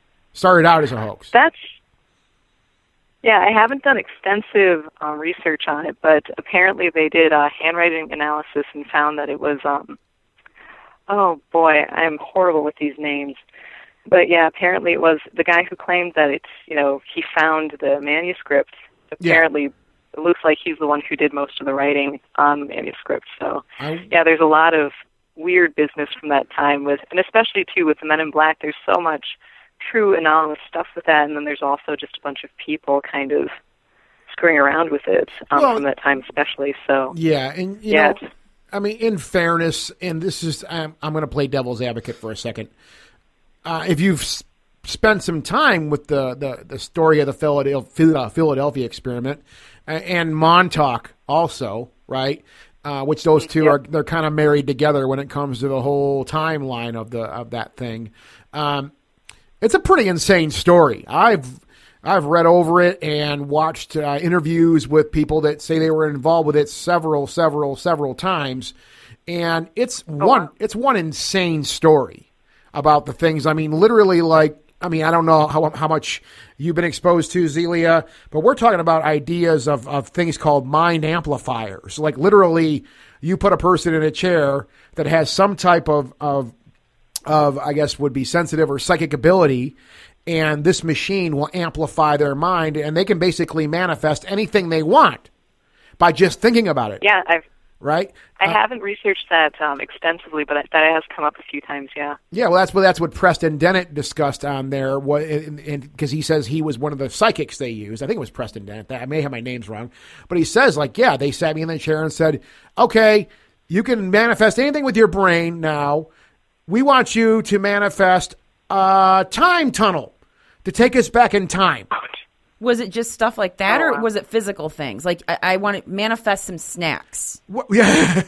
I haven't done extensive research on it, but apparently they did a handwriting analysis and found that it was... oh boy, I'm horrible with these names. But yeah, apparently it was the guy who claimed that he found the manuscript. Apparently it looks like he's the one who did most of the writing on the manuscript. So there's a lot of weird business from that time and especially too with the Men in Black, there's so much true anomalous stuff with that, and then there's also just a bunch of people kind of screwing around with it from that time especially. So and you know, I mean, in fairness, and this is, I'm going to play devil's advocate for a second. If you've spent some time with the story of the Philadelphia experiment and Montauk also, right? Which those two they're kind of married together when it comes to the whole timeline of that thing. It's a pretty insane story. I've read over it and watched interviews with people that say they were involved with it several times, and it's one insane story about the things. I mean, literally, I don't know how much you've been exposed to, Zelia, but we're talking about ideas of things called mind amplifiers. Like literally, you put a person in a chair that has some type of I guess would be sensitive or psychic ability, and this machine will amplify their mind, and they can basically manifest anything they want by just thinking about it. Yeah, I haven't researched that extensively, but that has come up a few times. Yeah. Yeah, well, that's what Preston Dennett discussed on there, because he says he was one of the psychics they used. I think it was Preston Dennett. I may have my names wrong, but he says they sat me in the chair and said, "Okay, you can manifest anything with your brain now. We want you to manifest a time tunnel to take us back in time." Was it just stuff like that, or was it physical things? Like, I want to manifest some snacks. Yeah.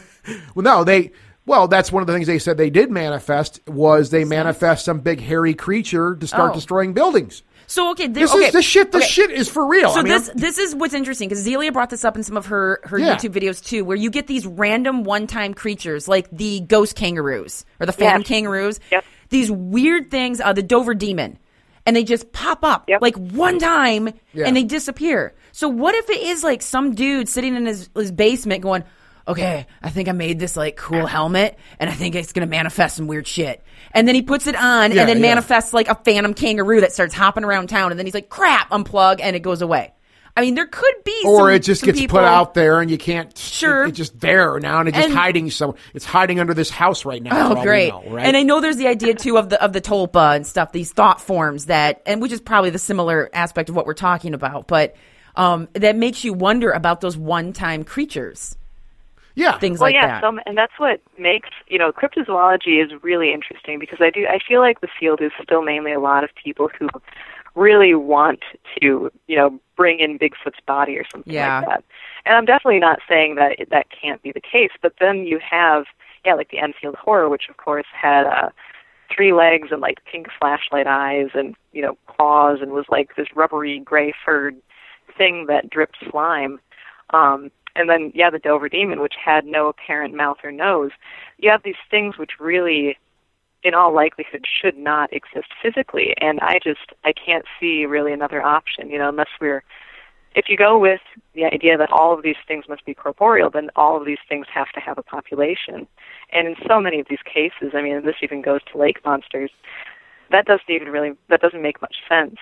That's one of the things they said they did manifest was they manifest some big hairy creature to start destroying buildings. So, this shit is for real. So this is what's interesting, because Zelia brought this up in some of her YouTube videos too, where you get these random one-time creatures like the ghost kangaroos or the phantom kangaroos. Yep. These weird things, the Dover demon. And they just pop up like one time and they disappear. So what if it is like some dude sitting in his basement going, okay, I think I made this like cool helmet and I think it's going to manifest some weird shit. And then he puts it on and then manifests like a phantom kangaroo that starts hopping around town. And then he's like, crap, unplug, and it goes away. I mean, there could be or it just gets put out there and you can't. Sure, it's just there now and it's just hiding. So it's hiding under this house right now. Oh, great! Know, right? And I know there's the idea too of the tulpa and stuff. These thought forms and which is probably the similar aspect of what we're talking about, but that makes you wonder about those one-time creatures. Yeah, things like that. And that's what makes cryptozoology is really interesting, because I feel like the field is still mainly a lot of people who really want to, bring in Bigfoot's body or something like that. And I'm definitely not saying that can't be the case, but then you have, like the Enfield Horror, which of course had 3 legs and like pink flashlight eyes and, claws and was like this rubbery gray furred thing that dripped slime. And then, the Dover demon, which had no apparent mouth or nose. You have these things which really, in all likelihood, should not exist physically. And I can't see really another option, unless if you go with the idea that all of these things must be corporeal, then all of these things have to have a population. And in so many of these cases, I mean, this even goes to lake monsters, that doesn't make much sense.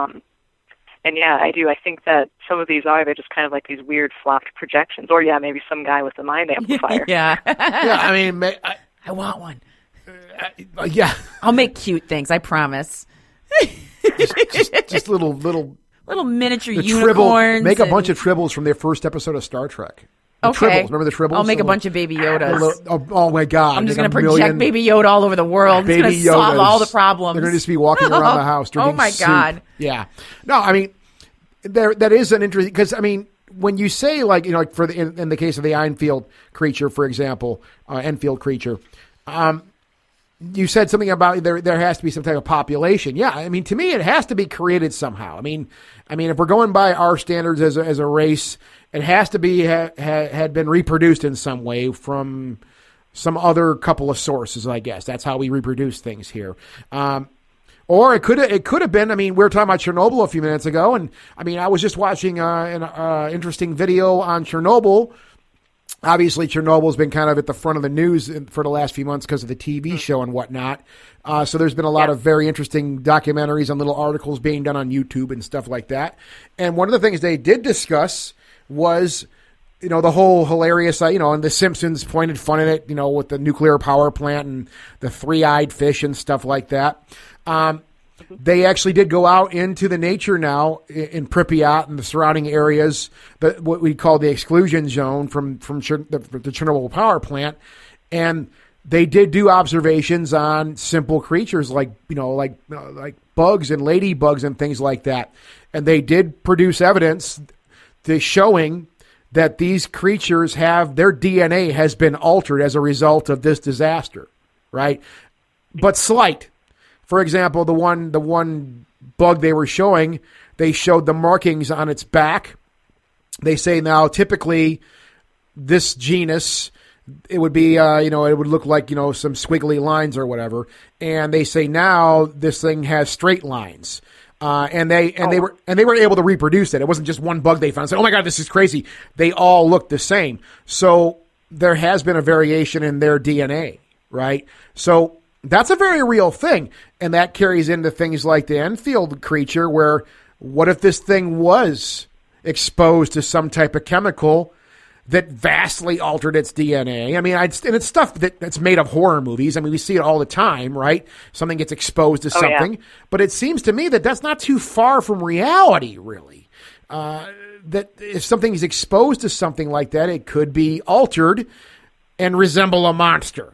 And I think that some of these they're just kind of like these weird flopped projections, or maybe some guy with a mind amplifier. I mean, I want one. I'll make cute things, I promise. just little miniature unicorns. Make a bunch of tribbles from their first episode of Star Trek. Tribbles. Remember the tribbles? I'll make a bunch of Baby Yodas. Oh my God! I'm just going to project Baby Yoda all over the world. It's going to solve all the problems. They're going to just be walking around the house drinking Oh my soup. God! Yeah. No, I mean, that is an interesting, because I mean, when you say like for in the case of the Enfield creature, for example, Enfield creature. You said something about there has to be some type of population. Yeah, I mean, to me, it has to be created somehow. I mean, if we're going by our standards as a race, it has to be had been reproduced in some way from some other couple of sources. I guess that's how we reproduce things here. Or it could have been. I mean, we were talking about Chernobyl a few minutes ago, and I mean, I was just watching an interesting video on Chernobyl. Obviously, Chernobyl's been kind of at the front of the news for the last few months because of the TV show and whatnot. So there's been a lot of very interesting documentaries and little articles being done on YouTube and stuff like that. And one of the things they did discuss was, the whole hilarious, and the Simpsons pointed fun at it, with the nuclear power plant and the 3-eyed fish and stuff like that. They actually did go out into the nature now in Pripyat and the surrounding areas, what we call the exclusion zone from the Chernobyl power plant, and they did do observations on simple creatures like bugs and ladybugs and things like that, and they did produce evidence showing that these creatures their DNA has been altered as a result of this disaster, right? But slight. for example, the one bug they were showing, they showed the markings on its back. They say now typically this genus, it would be, it would look like, some squiggly lines or whatever. And they say now this thing has straight lines. And they were able to reproduce it. It wasn't just one bug they found. Say, oh my God, this is crazy. They all look the same. So there has been a variation in their DNA, right? So that's a very real thing. And that carries into things like the Enfield creature, where what if this thing was exposed to some type of chemical that vastly altered its DNA? I mean, and it's stuff that's made of horror movies. I mean, we see it all the time, right? Something gets exposed to something. Yeah. But it seems to me that that's not too far from reality, really. That if something is exposed to something like that, it could be altered and resemble a monster.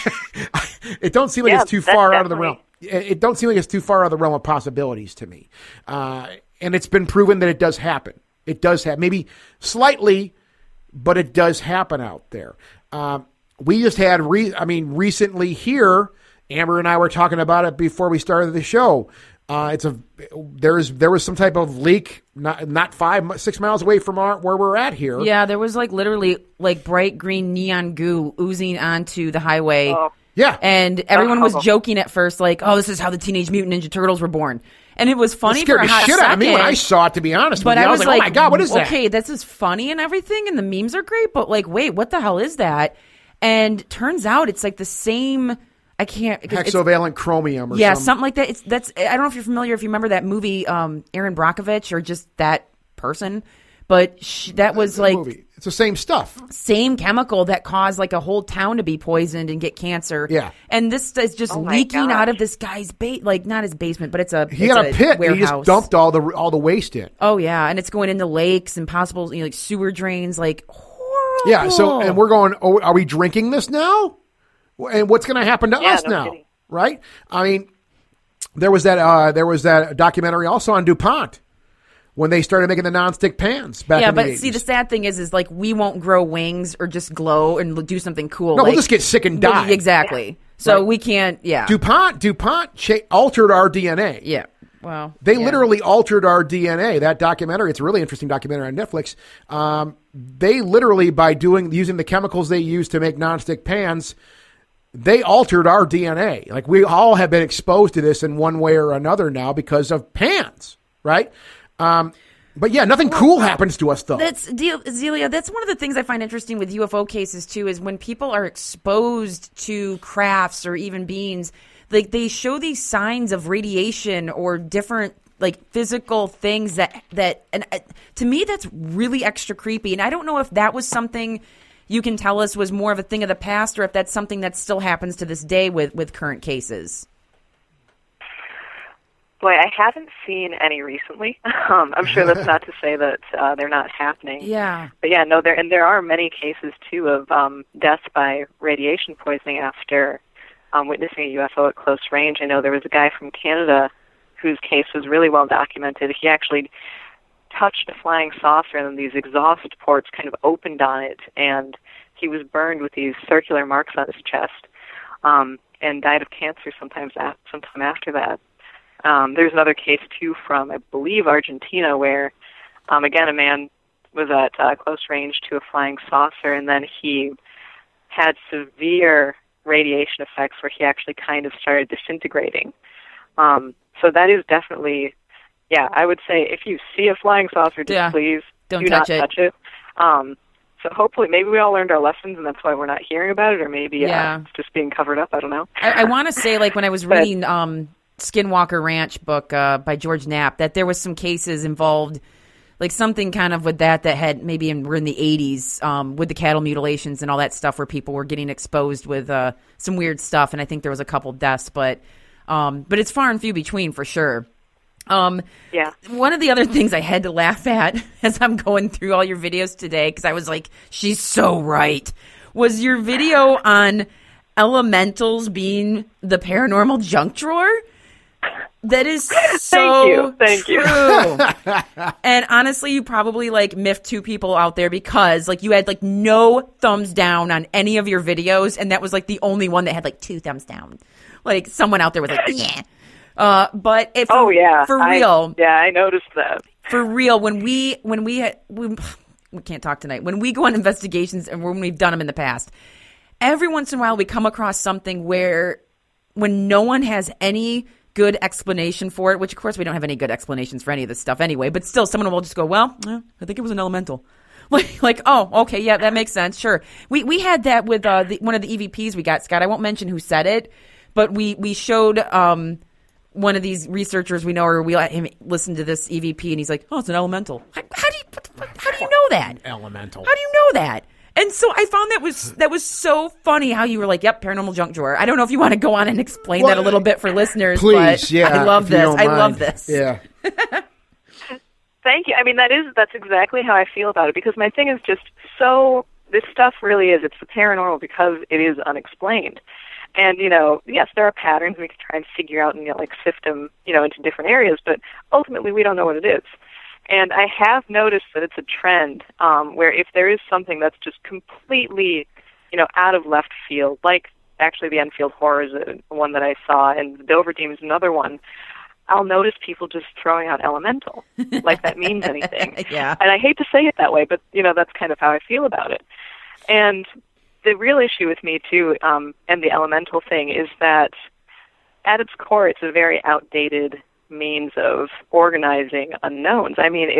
It don't seem like it's too far out of the realm. It don't seem like it's too far out of the realm of possibilities to me. And it's been proven that it does happen. It does happen. Maybe slightly, but it does happen out there. We just had, recently here, Amber and I were talking about it before we started the show. There was some type of leak, not 5-6 miles away from where we're at here. Yeah, there was literally bright green neon goo oozing onto the highway. Oh. Yeah. And everyone was joking at first, this is how the Teenage Mutant Ninja Turtles were born. And it was funny for a hot second. Out of me when I saw it, to be honest. But I was like, oh my God, what is that? Okay, this is funny and everything, and the memes are great, but wait, what the hell is that? And turns out it's the same. I can't. Hexavalent chromium or something. Something like that. I don't know if you're familiar, if you remember that movie, Aaron Brockovich, or just that person. But that was movie. It's the same stuff. Same chemical that caused a whole town to be poisoned and get cancer. Yeah. And this is just leaking out of this guy's not his basement, but he had a pit. Warehouse. And he just dumped all the waste in. Oh yeah, and it's going into lakes and possible sewer drains. Horrible. Yeah. So and we're going. Oh, are we drinking this now? And what's going to happen to us now? Kidding. Right? I mean, there was that documentary also on DuPont, when they started making the nonstick pans back in the 80s. See, the sad thing is we won't grow wings or just glow and do something cool. No, we'll just get sick and die. Exactly. So we can't, DuPont altered our DNA. Yeah. Well, they literally altered our DNA. That documentary, it's a really interesting documentary on Netflix. They literally, by using the chemicals they use to make nonstick pans, they altered our DNA. We all have been exposed to this in one way or another now because of pans, right? But yeah, nothing cool happens to us, though. Zelia, that's one of the things I find interesting with UFO cases, too, is when people are exposed to crafts or even beings, they show these signs of radiation or different, physical things that and to me, that's really extra creepy. And I don't know if that was something you can tell us was more of a thing of the past, or if that's something that still happens to this day with current cases. Boy, I haven't seen any recently. I'm sure that's not to say that they're not happening. Yeah. But yeah, no, there are many cases, too, of deaths by radiation poisoning after witnessing a UFO at close range. I know there was a guy from Canada whose case was really well documented. He actually touched a flying saucer, and then these exhaust ports kind of opened on it, and he was burned with these circular marks on his chest, and died of cancer sometime after that. There's another case, too, from, I believe, Argentina, where, again, a man was at close range to a flying saucer, and then he had severe radiation effects where he actually kind of started disintegrating. So that is definitely, I would say if you see a flying saucer, just please do not touch it. So hopefully, maybe we all learned our lessons, and that's why we're not hearing about it, or maybe it's just being covered up. I don't know. I want to say, when I was reading Skinwalker Ranch book by George Knapp, that there was some cases involved, something kind of with that had maybe were in the 80s with the cattle mutilations and all that stuff, where people were getting exposed with some weird stuff, and I think there was a couple deaths, but it's far and few between for sure. One of the other things I had to laugh at as I'm going through all your videos today, because I was like, she's so right, was your video on elementals being the paranormal junk drawer. That is so Thank you. And honestly, you probably miffed two people out there, because you had no thumbs down on any of your videos, and that was the only one that had 2 thumbs down. Someone out there was yeah. But if Oh yeah, for real, I noticed that. For real, when we can't talk tonight. When we go on investigations and when we've done them in the past, every once in a while we come across something where when no one has any good explanation for it, which of course we don't have any good explanations for any of this stuff anyway, but still someone will just go, well, I think it was an elemental. Like, oh, okay, yeah, that makes sense. Sure. We had that with one of the EVPs we got, Scott. I won't mention who said it, but we showed one of these researchers we know, or we let him listen to this EVP, and he's like, oh, it's an elemental. How do you know that? Elemental. How do you know that? And so I found that was so funny how you were like, yep, paranormal junk drawer. I don't know if you want to go on and explain that a little bit for listeners. Please, but yeah. I love this. I love this. Yeah. Thank you. I mean, that's exactly how I feel about it, because my thing is just this stuff really is, it's the paranormal because it is unexplained. And, yes, there are patterns we can try and figure out and, sift them, into different areas, but ultimately we don't know what it is. And I have noticed that it's a trend where if there is something that's just completely, out of left field, like actually the Enfield Horror is one that I saw, and the Dover Demon is another one, I'll notice people just throwing out elemental, like that means anything. Yeah. And I hate to say it that way, but, that's kind of how I feel about it. And the real issue with me, too, and the elemental thing, is that at its core, it's a very outdated means of organizing unknowns. I mean,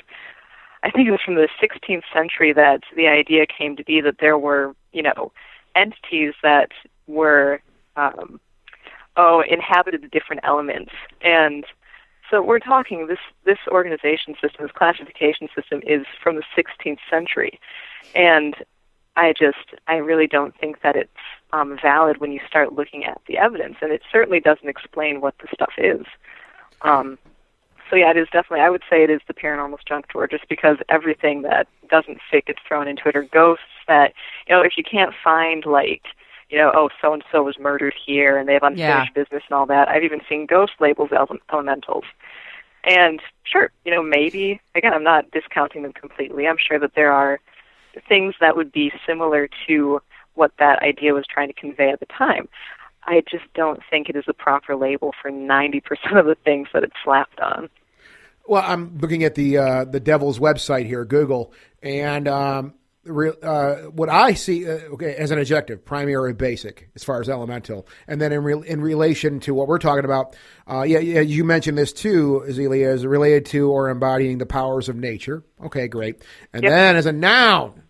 I think it was from the 16th century that the idea came to be that there were, entities that were, inhabited the different elements. And so we're talking, this organization system, this classification system is from the 16th century. And I really don't think that it's valid when you start looking at the evidence, and it certainly doesn't explain what the stuff is. So yeah, it is definitely, I would say it is the paranormal's junk drawer, just because everything that doesn't fit gets thrown into it, or ghosts that, if you can't find, like, so-and-so was murdered here, and they have unfinished business and all that. I've even seen ghost labels elementals. And sure, maybe, again, I'm not discounting them completely. I'm sure that there are things that would be similar to what that idea was trying to convey at the time. I just don't think it is a proper label for 90% of the things that it's slapped on. Well, I'm looking at the Devil's website here, Google, and what I see, as an adjective, primary, basic, as far as elemental, and then in relation to what we're talking about, you mentioned this too, Azealia, is related to or embodying the powers of nature. Okay, great. And then as a noun,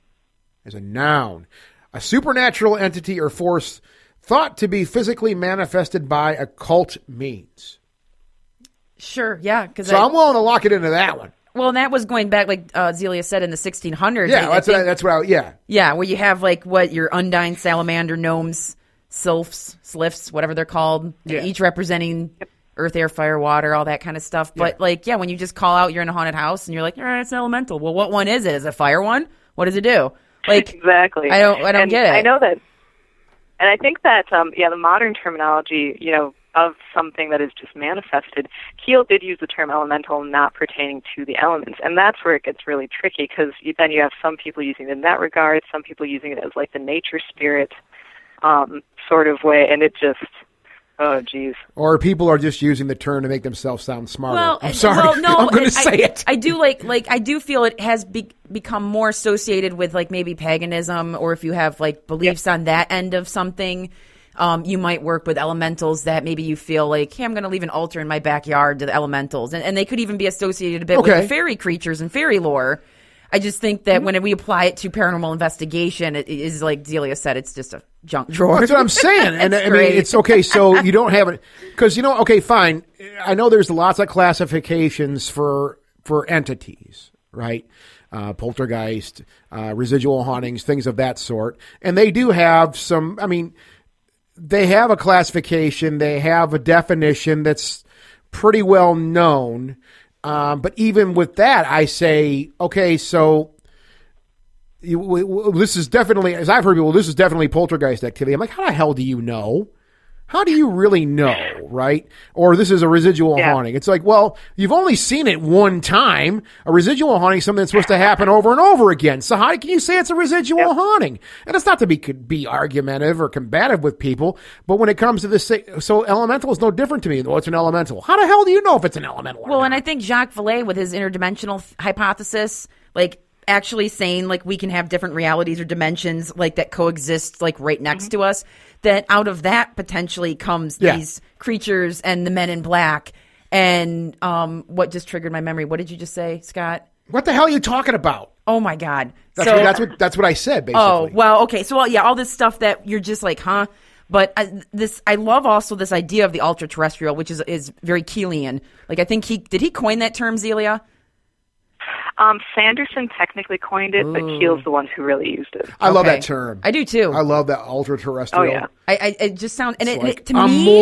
a supernatural entity or force thought to be physically manifested by occult means. Sure, yeah. So I'm willing to lock it into that one. Well, and that was going back, like Zelia said, in the 1600s. Yeah, that's what Yeah, where you have, like, your undying salamander, gnomes, sylphs, whatever they're called, each representing earth, air, fire, water, all that kind of stuff. But, when you just call out you're in a haunted house and you're like, all right, it's an elemental. Well, what one is it? Is it a fire one? What does it do? Like, exactly. I don't get it. I know that. And I think that, the modern terminology, of something that is just manifested, Keel did use the term elemental not pertaining to the elements. And that's where it gets really tricky, because then you have some people using it in that regard, some people using it as like the nature spirit sort of way, and it just, oh, geez. Or people are just using the term to make themselves sound smarter. Well, I'm sorry. Well, no, I'm going to say it. I do I do feel it has become more associated with like maybe paganism, or if you have like beliefs on that end of something. You might work with elementals that maybe you feel like, hey, I'm going to leave an altar in my backyard to the elementals. And they could even be associated a bit with the fairy creatures and fairy lore. I just think that when we apply it to paranormal investigation, it is like Zelia said, it's just a junk drawer. That's what I'm saying. And I mean, it's okay. So you don't have it because, okay, fine. I know there's lots of classifications for entities, right? Poltergeist, residual hauntings, things of that sort. And they do have some, they have a classification, they have a definition that's pretty well known. But even with that, I say, okay, so this is definitely, as I've heard people, this is definitely poltergeist activity. I'm like, how the hell do you know? how do you really know, right? Or this is a residual haunting. It's like, well, you've only seen it one time. A residual haunting is something that's supposed to happen over and over again. So how can you say it's a residual haunting? And it's not to be argumentative or combative with people, but when it comes to this, so elemental is no different to me. Well, it's an elemental. How the hell do you know if it's an elemental or Well, not? and I think Jacques Vallée with his interdimensional hypothesis, like actually saying like we can have different realities or dimensions like that coexist like right next to us, that out of that potentially comes these creatures and the men in black. And what just triggered my memory? What did you just say, Scott? What the hell are you talking about? Oh my God. That's what I said, basically. Oh, well, okay. So all this stuff that you're just like, huh? But I love also this idea of the ultra terrestrial, which is very Keelian. Like I think did he coin that term, Zelia? Sanderson technically coined it, but Keel's the one who really used it. I love that term. I do too. I love that ultra terrestrial. Oh yeah. I just sound and Like, to me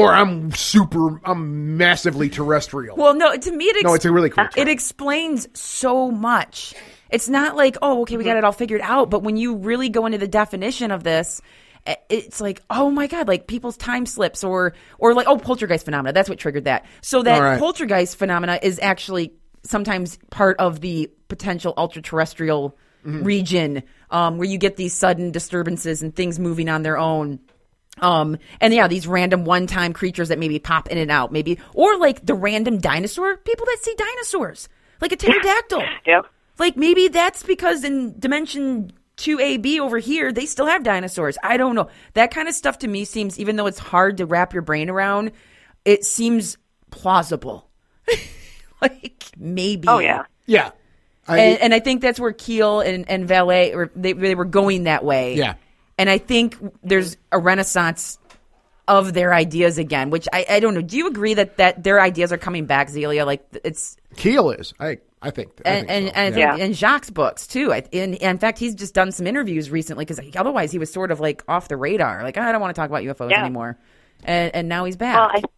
I'm massively terrestrial. Well, no, to me it's a really cool term. It explains so much. It's not like, oh, okay, we got it all figured out. But when you really go into the definition of this, it's like, oh my God, like people's time slips or like, oh, poltergeist phenomena. That's what triggered that. So that poltergeist phenomena is actually sometimes part of the potential ultra-terrestrial region where you get these sudden disturbances and things moving on their own. And these random one-time creatures that maybe pop in and out, maybe, or like the random dinosaur, people that see dinosaurs, like a pterodactyl. Yep. Like maybe that's because in dimension 2AB over here, they still have dinosaurs. I don't know. That kind of stuff to me seems, even though it's hard to wrap your brain around, it seems plausible. Like maybe. Oh yeah. Yeah. And I think that's where Keel and Vallée, or they were going that way. Yeah. And I think there's a renaissance of their ideas again, which I don't know. Do you agree that their ideas are coming back, Zelia? Like it's Keel is. I think. And Jacques' books too. In fact, he's just done some interviews recently because otherwise he was sort of like off the radar. Like I don't want to talk about UFOs anymore. And now he's back. Well,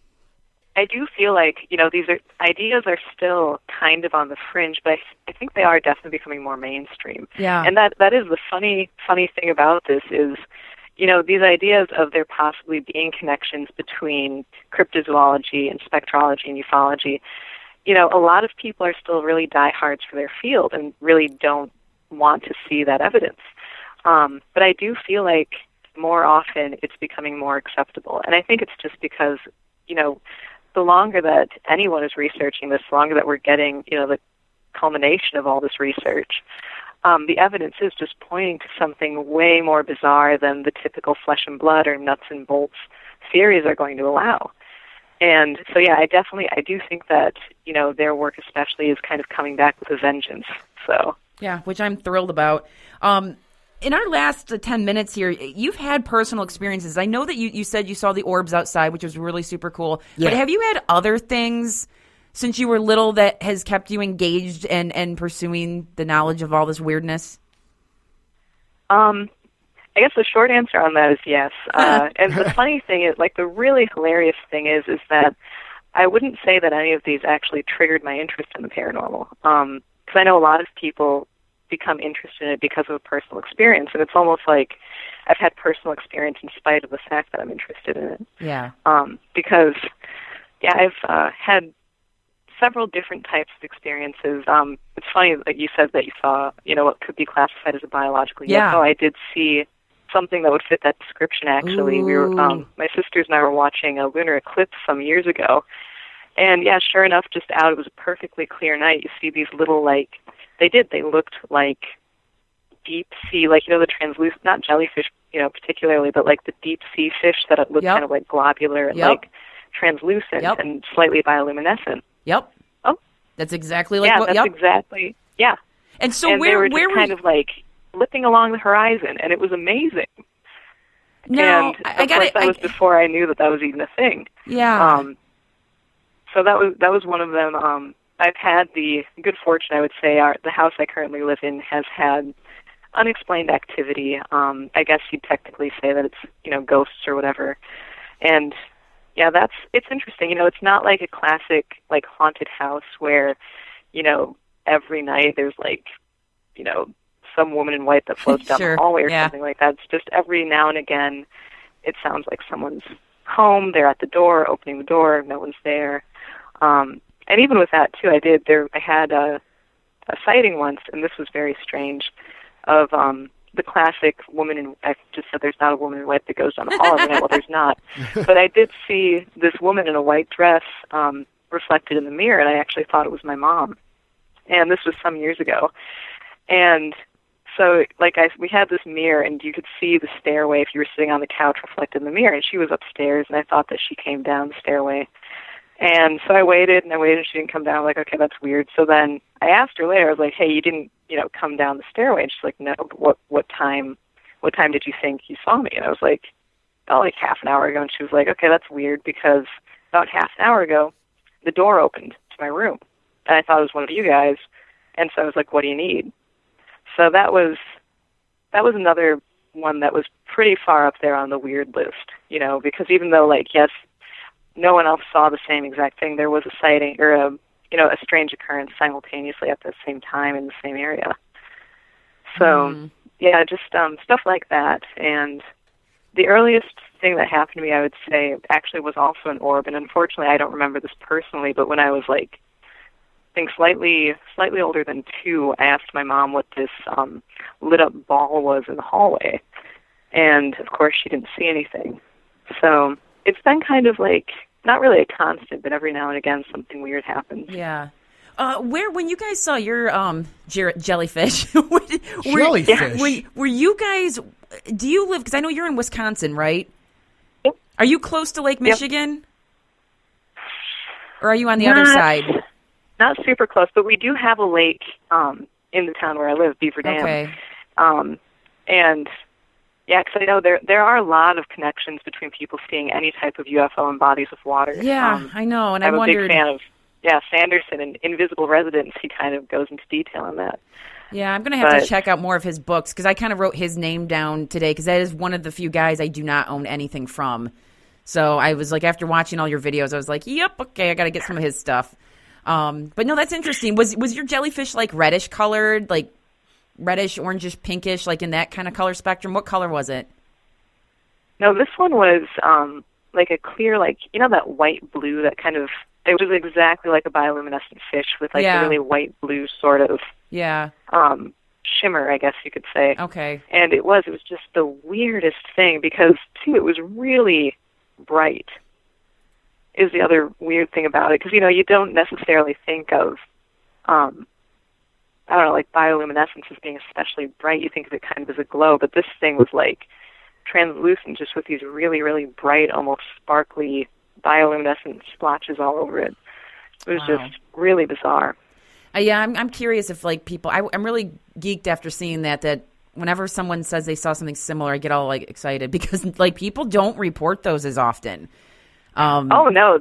I do feel like, these ideas are still kind of on the fringe, but I think they are definitely becoming more mainstream. Yeah. And that is the funny thing about this is, these ideas of there possibly being connections between cryptozoology and spectrology and ufology. A lot of people are still really diehards for their field and really don't want to see that evidence. But I do feel like more often it's becoming more acceptable. And I think it's just because, the longer that anyone is researching this, the longer that we're getting, the culmination of all this research, the evidence is just pointing to something way more bizarre than the typical flesh and blood or nuts and bolts theories are going to allow. And so, I do think that, their work especially is kind of coming back with a vengeance. So yeah, which I'm thrilled about. In our last 10 minutes here, you've had personal experiences. I know that you said you saw the orbs outside, which was really super cool. Yeah. But have you had other things since you were little that has kept you engaged and pursuing the knowledge of all this weirdness? I guess the short answer on that is yes. And the funny thing is, like the really hilarious thing is that I wouldn't say that any of these actually triggered my interest in the paranormal. Because I know a lot of people become interested in it because of a personal experience, and it's almost like I've had personal experience in spite of the fact that I'm interested in it. Yeah. Because I've had several different types of experiences. It's funny that you said that you saw, what could be classified as a biological UFO. I did see something that would fit that description. Actually, Ooh. We were my sisters and I were watching a lunar eclipse some years ago, and sure enough, just out, it was a perfectly clear night. You see these little they looked like deep sea, like, the translucent, not jellyfish, particularly, but like the deep sea fish that look kind of like globular and like translucent and slightly bioluminescent. Yep. Oh, that's exactly like exactly. Yeah. And so and where they were just kind of like lipping along the horizon, and it was amazing. No, and that was before I knew that was even a thing. Yeah. So that was one of them. I've had the good fortune, I would say, the house I currently live in has had unexplained activity. I guess you'd technically say that it's, ghosts or whatever. And it's interesting. It's not like a classic, like, haunted house where, every night there's like, some woman in white that floats down the hallway or something like that. It's just every now and again, it sounds like someone's home. They're at the door, opening the door. No one's there. And even with that too, I had a sighting once, and this was very strange, of the classic woman in. I just said there's not a woman in white that goes down the hall every night. Well, there's not, but I did see this woman in a white dress reflected in the mirror, and I actually thought it was my mom. And this was some years ago, and so we had this mirror, and you could see the stairway if you were sitting on the couch reflected in the mirror, and she was upstairs, and I thought that she came down the stairway. And so I waited, and she didn't come down. I'm like, okay, that's weird. So then I asked her later, I was like, hey, you didn't, come down the stairway. And she's like, no, but what time did you think you saw me? And I was like, oh, like half an hour ago. And she was like, okay, that's weird, because about half an hour ago, the door opened to my room. And I thought it was one of you guys. And so I was like, what do you need? So that was another one that was pretty far up there on the weird list, because even though, yes, no one else saw the same exact thing, there was a sighting or a strange occurrence simultaneously at the same time in the same area. So, yeah, just stuff like that. And the earliest thing that happened to me, I would say, actually was also an orb. And unfortunately, I don't remember this personally, but when I was I think slightly older than 2, I asked my mom what this lit up ball was in the hallway. And of course she didn't see anything. So it's been kind of not really a constant, but every now and again something weird happens. Yeah. When you guys saw your jellyfish, were you guys, do you live, because I know you're in Wisconsin, right? Yep. Are you close to Lake Michigan? Or are you on the other side? Not super close, but we do have a lake in the town where I live, Beaver Dam. Okay. And yeah, because I know there are a lot of connections between people seeing any type of UFO in bodies of water. Yeah, I know, and I'm I wondered. a big fan of Sanderson and Invisible Residence. He kind of goes into detail on that. Yeah, I'm going to have to check out more of his books, because I kind of wrote his name down today, because that is one of the few guys I do not own anything from. So I was like, after watching all your videos, I was like, yep, okay, I got to get some of his stuff. But no, that's interesting. Was your jellyfish reddish colored, reddish, orangish, pinkish, in that kind of color spectrum? What color was it? No, this one was a clear, that white blue, that kind of, it was exactly like a bioluminescent fish with a really white blue sort of shimmer, I guess you could say. Okay. And it was just the weirdest thing, because too, it was really bright. Is the other weird thing about it, because you don't necessarily think of bioluminescence as being especially bright. You think of it kind of as a glow, but this thing was translucent, just with these really, really bright, almost sparkly bioluminescent splotches all over it. It was just really bizarre. Yeah, I'm curious if people. I'm really geeked after seeing that whenever someone says they saw something similar, I get all excited, because people don't report those as often. Oh no!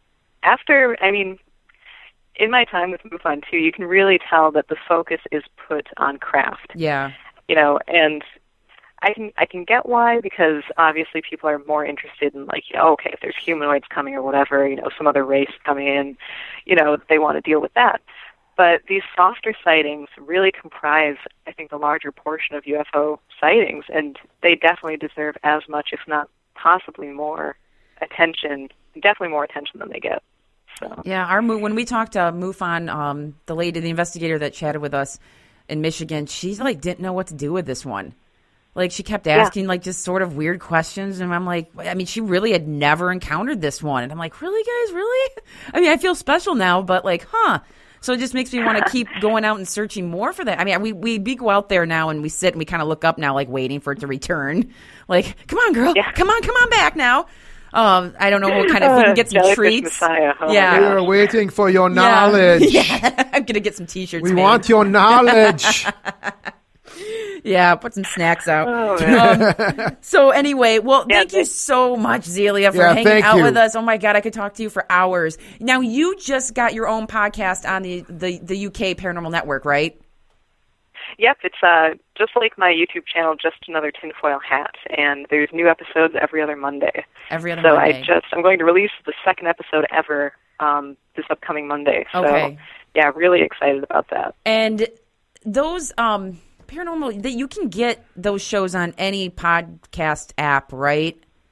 In my time with MUFON too, you can really tell that the focus is put on craft. Yeah. And I can get why, because obviously people are more interested in okay, if there's humanoids coming or whatever, some other race coming in, they want to deal with that. But these softer sightings really comprise, I think, the larger portion of UFO sightings, and they definitely deserve as much, if not possibly more, attention, definitely more attention than they get. So. Yeah, when we talked to MUFON, the investigator that chatted with us in Michigan, she didn't know what to do with this one. She kept asking just sort of weird questions, and I'm like, she really had never encountered this one, and I'm like, really, guys, really? I feel special now, but so it just makes me want to keep going out and searching more for that. We go out there now and we sit and we kind of look up now, waiting for it to return. Come on, girl, come on back now. I don't know what kind of, we can get some treats. Messiah, huh? Yeah. We're waiting for your knowledge. Yeah. I'm going to get some t-shirts We want your knowledge. Yeah, put some snacks out. Oh, so anyway, thank you so much, Zelia, for hanging out with us. Oh my God, I could talk to you for hours. Now, you just got your own podcast on the UK Paranormal Network, right? Yep, it's just like my YouTube channel, Just Another Tinfoil Hat, and there's new episodes every other Monday. Monday. I'm going to release the second episode ever this upcoming Monday. So, okay. Yeah, really excited about that. And those paranormal, that you can get those shows on any podcast app, right?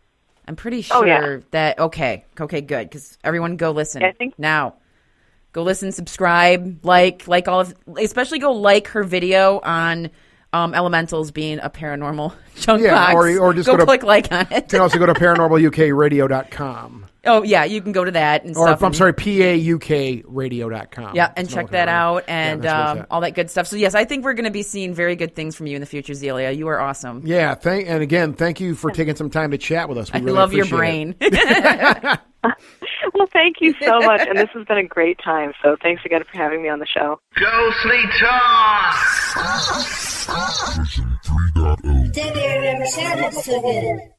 I'm pretty sure that, okay, good, because everyone go listen now. Go listen, subscribe, like all of, especially go like her video on elementals being a paranormal junk box. Or just go click like on it. You can also go to paranormalukradio.com. Oh, yeah, you can go to that and or, stuff. I'm sorry, paukradio.com. Yeah, and check that out and all that good stuff. So, yes, I think we're going to be seeing very good things from you in the future, Zelia. You are awesome. Yeah, and again, thank you for taking some time to chat with us. We really love your brain. Well, thank you so much, and this has been a great time, so thanks again for having me on the show. Ghostly Talk! Version 3.0. Did they never sounded so good?